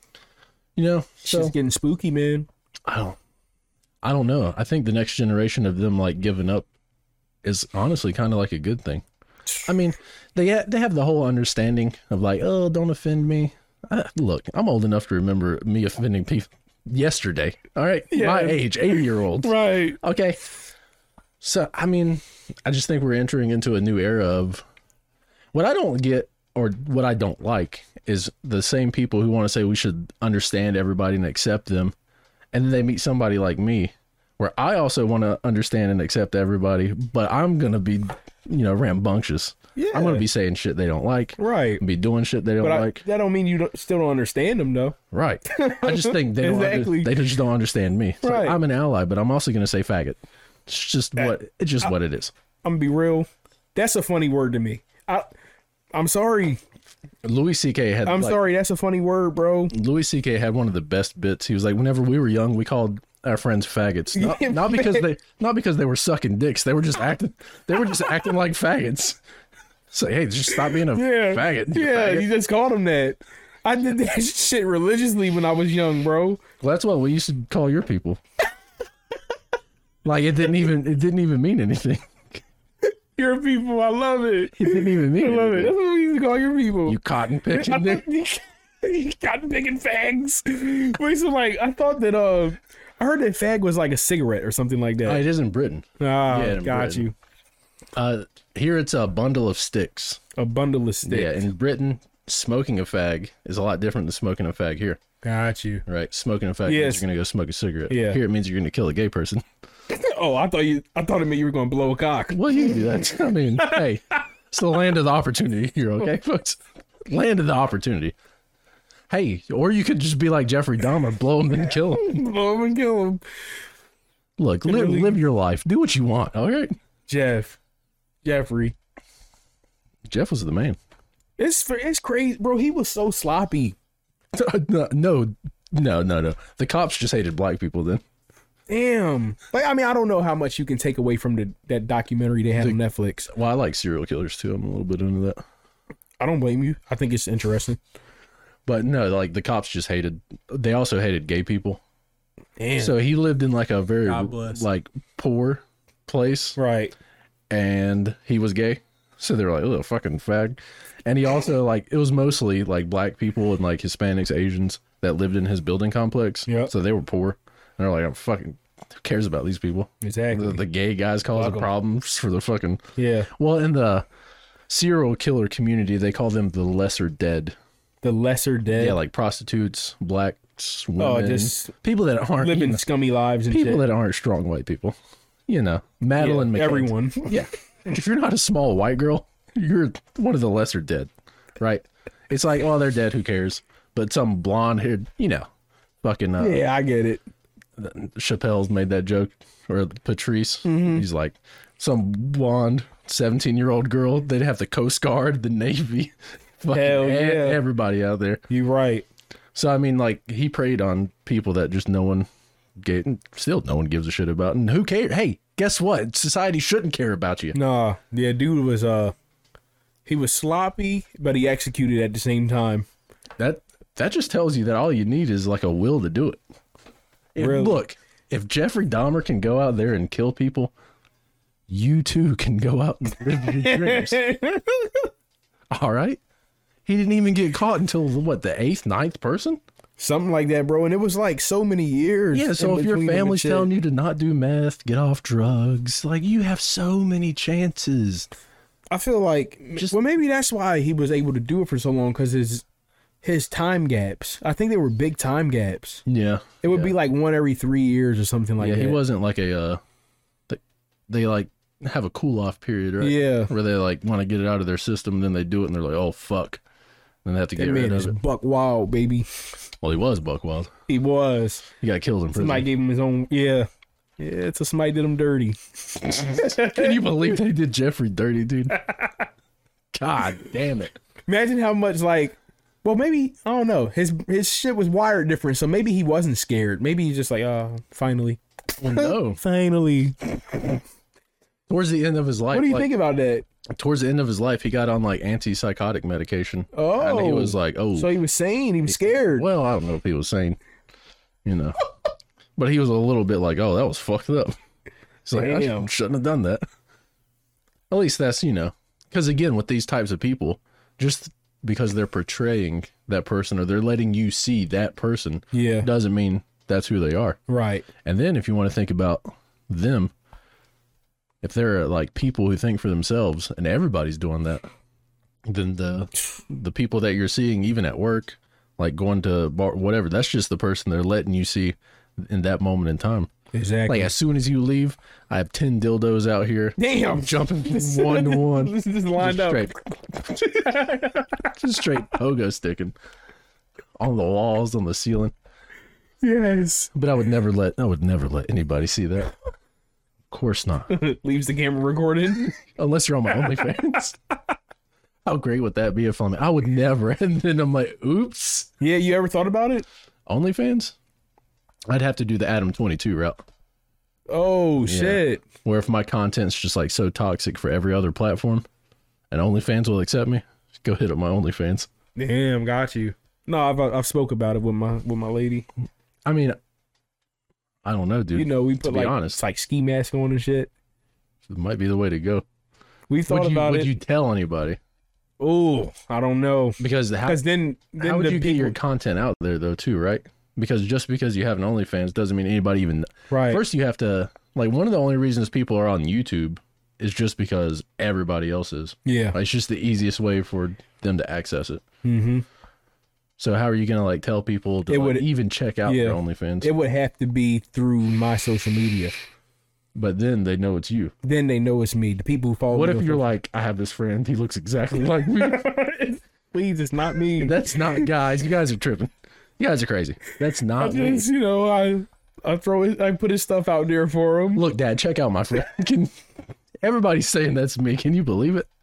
So She's getting spooky, man. I don't know. I think the next generation of them like giving up is honestly kind of like a good thing. I mean, they have the whole understanding of like, oh, don't offend me. Look, I'm old enough to remember me offending people yesterday. All right, my age, 80-year-old. Right. Okay. So I mean, I just think we're entering into a new era of what I don't get or what I don't like is the same people who want to say we should understand everybody and accept them. And then they meet somebody like me where I also want to understand and accept everybody, but I'm going to be, rambunctious. Yeah. I'm going to be saying shit they don't like. Right. Be doing shit they don't like. That don't mean you still don't understand them, though. Right. I just think they Exactly. they just don't understand me. It's Right. like, I'm an ally, but I'm also going to say faggot. It's just what it is. I'm going to be real. That's a funny word to me. I'm sorry. Louis C.K. had. I'm sorry. That's a funny word, bro. Louis C.K. had one of the best bits. He was like, whenever we were young, we called our friends faggots. Not because they were sucking dicks. They were just acting. They were just acting like faggots. So hey, just stop being a faggot. You just called them that. I did that shit religiously when I was young, bro. Well, that's what we used to call your people. Like it didn't even mean anything. Your people, I love it. It didn't even mean I love it. anything. That's what we used to call your people. You cotton picking. Cotton picking fags. Wait, so like I thought that I heard that fag was like a cigarette or something like that. It is in Britain. Got Britain. you. Here it's a bundle of sticks. A bundle of sticks. Yeah, in Britain, smoking a fag is a lot different than smoking a fag here. Got you. Right? Smoking in fact Yes. means you're gonna go smoke a cigarette. Yeah. Here it means you're gonna kill a gay person. Oh, I thought it meant you were going to blow a cock. Well, you can do that. I mean, hey, it's the land of the opportunity here, okay, folks? Land of the opportunity. Hey, or you could just be like Jeffrey Dahmer, blow him and kill him. Blow him and kill him. Look, live your life. Do what you want, all right? Jeffrey. Jeff was the man. It's crazy, bro. He was so sloppy. No. The cops just hated black people then. Damn. Like, I mean, I don't know how much you can take away from that documentary they had on Netflix. Well, I like serial killers too. I'm a little bit into that. I don't blame you. I think it's interesting. But no, like the cops just they also hated gay people. Damn. So he lived in like a very God bless. like poor place Right. and he was gay. So they were like, oh, fucking fag. And he also like, it was mostly like black people and like Hispanics, Asians that lived in his building complex. Yep. So they were poor. And they're like, I'm fucking, who cares about these people? Exactly. The gay guys causing problems for the fucking. Yeah. Well, in the serial killer community, they call them the lesser dead. The lesser dead. Yeah, like prostitutes, blacks, women, just people that aren't living scummy lives and people shit. that aren't strong white people. You know, Madeline McKenzie. Everyone. Yeah. If you're not a small white girl, you're one of the lesser dead, right? It's like, oh, they're dead. Who cares? But some blonde haired, you know, fucking. Yeah, I get it. Chappelle's made that joke, or Patrice. He's like, some blonde 17-year-old girl. They'd have the Coast Guard, the Navy, fucking Hell yeah. everybody out there. You're right. So I mean, like, he preyed on people that just no one gives a shit about, and who cares? Hey, guess what? Society shouldn't care about you. Nah. Yeah, dude was he was sloppy, but he executed at the same time. That just tells you that all you need is like a will to do it. Really? Look, if Jeffrey Dahmer can go out there and kill people, you too can go out and live your dreams. All right? He didn't even get caught until, what, the 8th, 9th person? Something like that, bro. And it was like so many years. Yeah, so in if your between them and family's shit. telling you to not do meth, get off drugs, like, you have so many chances. I feel like, well, maybe that's why he was able to do it for so long, because his time gaps. I think they were big time gaps. Yeah. It would be like one every 3 years or something like that. He wasn't like they like have a cool off period, right? Yeah. Where they like want to get it out of their system, and then they do it, and they're like, oh, fuck. And they have to That get man rid is of it. buck wild, baby. Well, he was buck wild. He was. He got killed in prison. Somebody gave him his own. Yeah. Yeah, so somebody did him dirty. Can you believe they did Jeffrey dirty, dude? God damn it. Imagine how much, like, well, maybe, I don't know. His shit was wired different, so maybe he wasn't scared. Maybe he's just like, oh, finally. Well, no. Finally. Towards the end of his life. What do you think about that? Towards the end of his life, he got on like antipsychotic medication. Oh. And he was like, oh. So he was sane. He was scared. Well, I don't know if he was sane, you know. But he was a little bit like, oh, that was fucked up. He's like, Damn. I shouldn't have done that. At least that's, you know. Because again, with these types of people, just because they're portraying that person or they're letting you see that person Yeah. doesn't mean that's who they are. Right. And then if you want to think about them, if they're like people who think for themselves and everybody's doing that, then the people that you're seeing even at work, like going to bar, whatever, that's just the person they're letting you see in that moment in time. Exactly. Like as soon as you leave, I have 10 dildos out here. Damn. Jumping from one to one. This is just lined up. Just straight pogo sticking on the walls, on the ceiling. Yes. But I would never let anybody see that. Of course not. Leaves the camera recorded. Unless you're on my OnlyFans. How great would that be if I would never. And then I'm like, oops. Yeah, you ever thought about it? OnlyFans? I'd have to do the Adam 22 route. Oh, shit. Where if my content's just like so toxic for every other platform and OnlyFans will accept me, go hit up my OnlyFans. Damn, got you. No, I've spoke about it with my lady. I mean, I don't know, dude. You know, we put to be like honest, it's like ski mask on and shit. it might be the way to go. We thought about would it. you tell anybody? Oh, I don't know. Because Then how would the you get your people- content out there though too, right? Because just because you have an OnlyFans doesn't mean anybody even. right? First, you have to like one of the only reasons people are on YouTube is just because everybody else is. Yeah. Like, it's just the easiest way for them to access it. Mm-hmm. So how are you gonna like tell people to even check out your OnlyFans? It would have to be through my social media. But then they know it's you. Then they know it's me. The people who follow. What if you're like, I have this friend. He looks exactly like me. Please, it's not me. That's not, guys. You guys are tripping. You guys are crazy. That's not me. You know, I put his stuff out there for him. Look, Dad, check out my friend. Everybody's saying that's me. Can you believe it?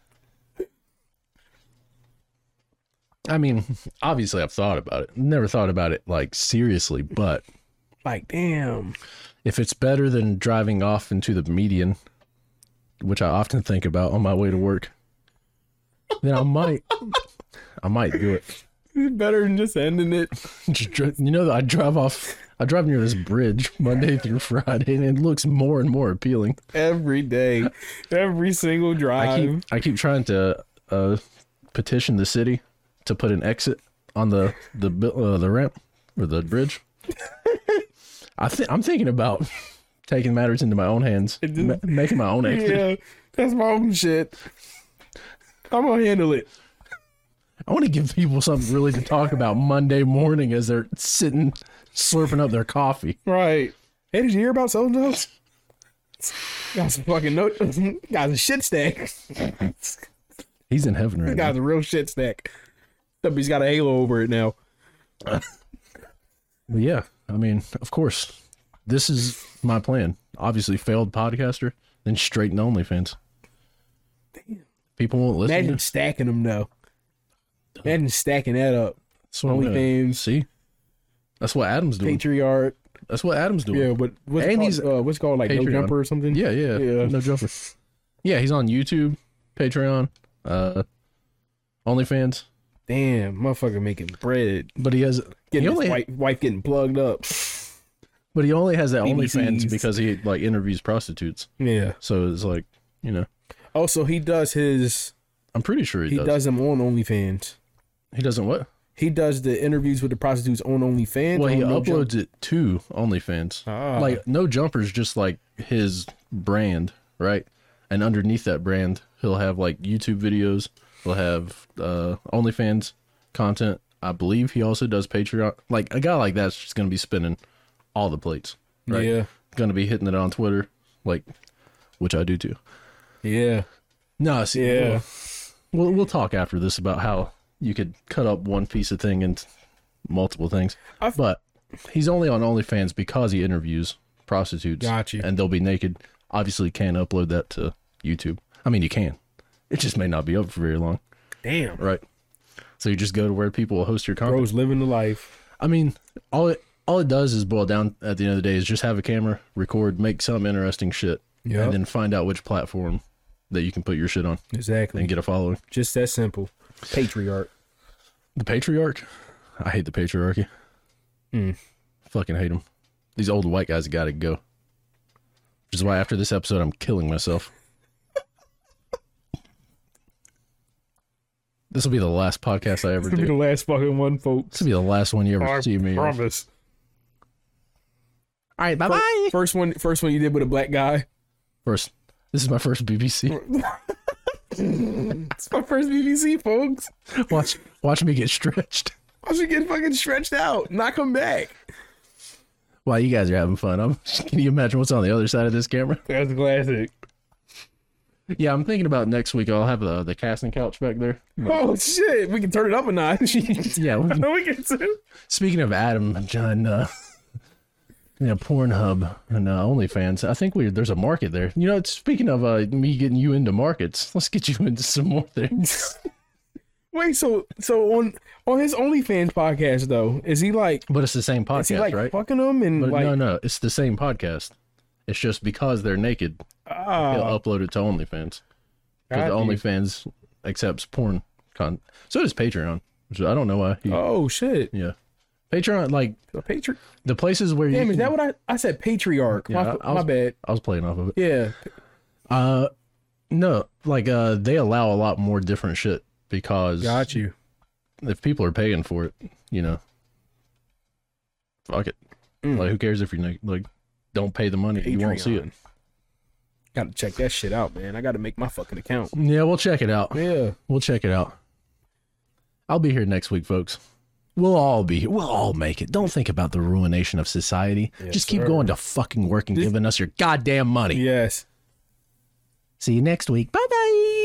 I mean, obviously I've thought about it. Never thought about it like seriously, but like, damn. If it's better than driving off into the median, which I often think about on my way to work, then I might do it. It's better than just ending it. You know, I drive near this bridge Monday through Friday, and it looks more and more appealing. Every day. Every single drive. I keep trying to petition the city to put an exit on the ramp or the bridge. I'm thinking about taking matters into my own hands, making my own exit. Yeah, that's my own shit. I'm gonna handle it. I want to give people something really to talk about Monday morning as they're sitting slurping up their coffee. Right. Hey, did you hear about so-and-so? Got some fucking note. Got a shit stack. He's in heaven right now. Got a real shit stack. He's got a halo over it now. Yeah, I mean, of course, this is my plan. Obviously, failed podcaster, then straight into OnlyFans. Damn. People won't listen. Imagine stacking them though. Imagine stacking that up. OnlyFans. See, that's what Adam's doing. Patriarch. That's what Adam's doing. Yeah, but what's called like Patreon. No Jumper or something? Yeah, No Jumper. Yeah, he's on YouTube, Patreon, OnlyFans. Damn, motherfucker making bread. But he has wife getting plugged up. But he only has that OnlyFans because he like interviews prostitutes. Yeah. So it's like, you know. Oh, so he does his. I'm pretty sure he does them on OnlyFans. He doesn't what? He does the interviews with the prostitutes on OnlyFans. Well, he uploads it to OnlyFans. Like No Jumper's just like his brand, right? And underneath that brand, he'll have like YouTube videos. He'll have OnlyFans content. I believe he also does Patreon. Like a guy like that's just gonna be spinning all the plates, right? Yeah, gonna be hitting it on Twitter, like, which I do too. Yeah. No, see, yeah. We'll talk after this about how you could cut up one piece of thing into multiple things. But he's only on OnlyFans because he interviews prostitutes. Got you. And they'll be naked. Obviously, can't upload that to YouTube. I mean, you can. It just may not be up for very long. Damn. Right. So you just go to where people will host your content. Bro's living the life. I mean, all it does is boil down at the end of the day is just have a camera, record, make some interesting shit, and then find out which platform that you can put your shit on. Exactly. And get a following. Just that simple. Patriarch. The patriarch? I hate the patriarchy. Fucking hate them. These old white guys got to go. Which is why after this episode, I'm killing myself. This will be the last podcast I ever do. This will be the last fucking one, folks. This will be the last one you ever see me. I promise. All right, bye-bye. First one you did with a black guy. This is my first BBC. It's my first BBC, folks. Watch me get stretched. Watch me get fucking stretched out. Not come back. Wow, you guys are having fun. Can you imagine what's on the other side of this camera? That's classic. Yeah, I'm thinking about next week. I'll have the casting couch back there. Oh shit, we can turn it up a notch. Yeah, we can too. Speaking of Adam and John, Pornhub and OnlyFans, I think there's a market there. You know, speaking of me getting you into markets, let's get you into some more things. Wait, so on his OnlyFans podcast though, is he like? But it's the same podcast, is he like right? Fucking them and but like no, it's the same podcast. It's just because they're naked, he'll upload it to OnlyFans. Because OnlyFans accepts porn content. So does Patreon, which I don't know why. Oh shit! Yeah, Patreon, like the places where Damn, is that what I said? Patriarch. Yeah, my bad. I was playing off of it. Yeah. No, like they allow a lot more different shit because got you. If people are paying for it, fuck it. Like, who cares if you're naked? Like, don't pay the money. Patreon. You won't see it. Gotta check that shit out, man. I gotta make my fucking account. Yeah, we'll check it out. Yeah. We'll check it out. I'll be here next week, folks. We'll all be here. We'll all make it. Don't think about the ruination of society. Just keep going to fucking work and giving us your goddamn money. Yes. See you next week. Bye-bye.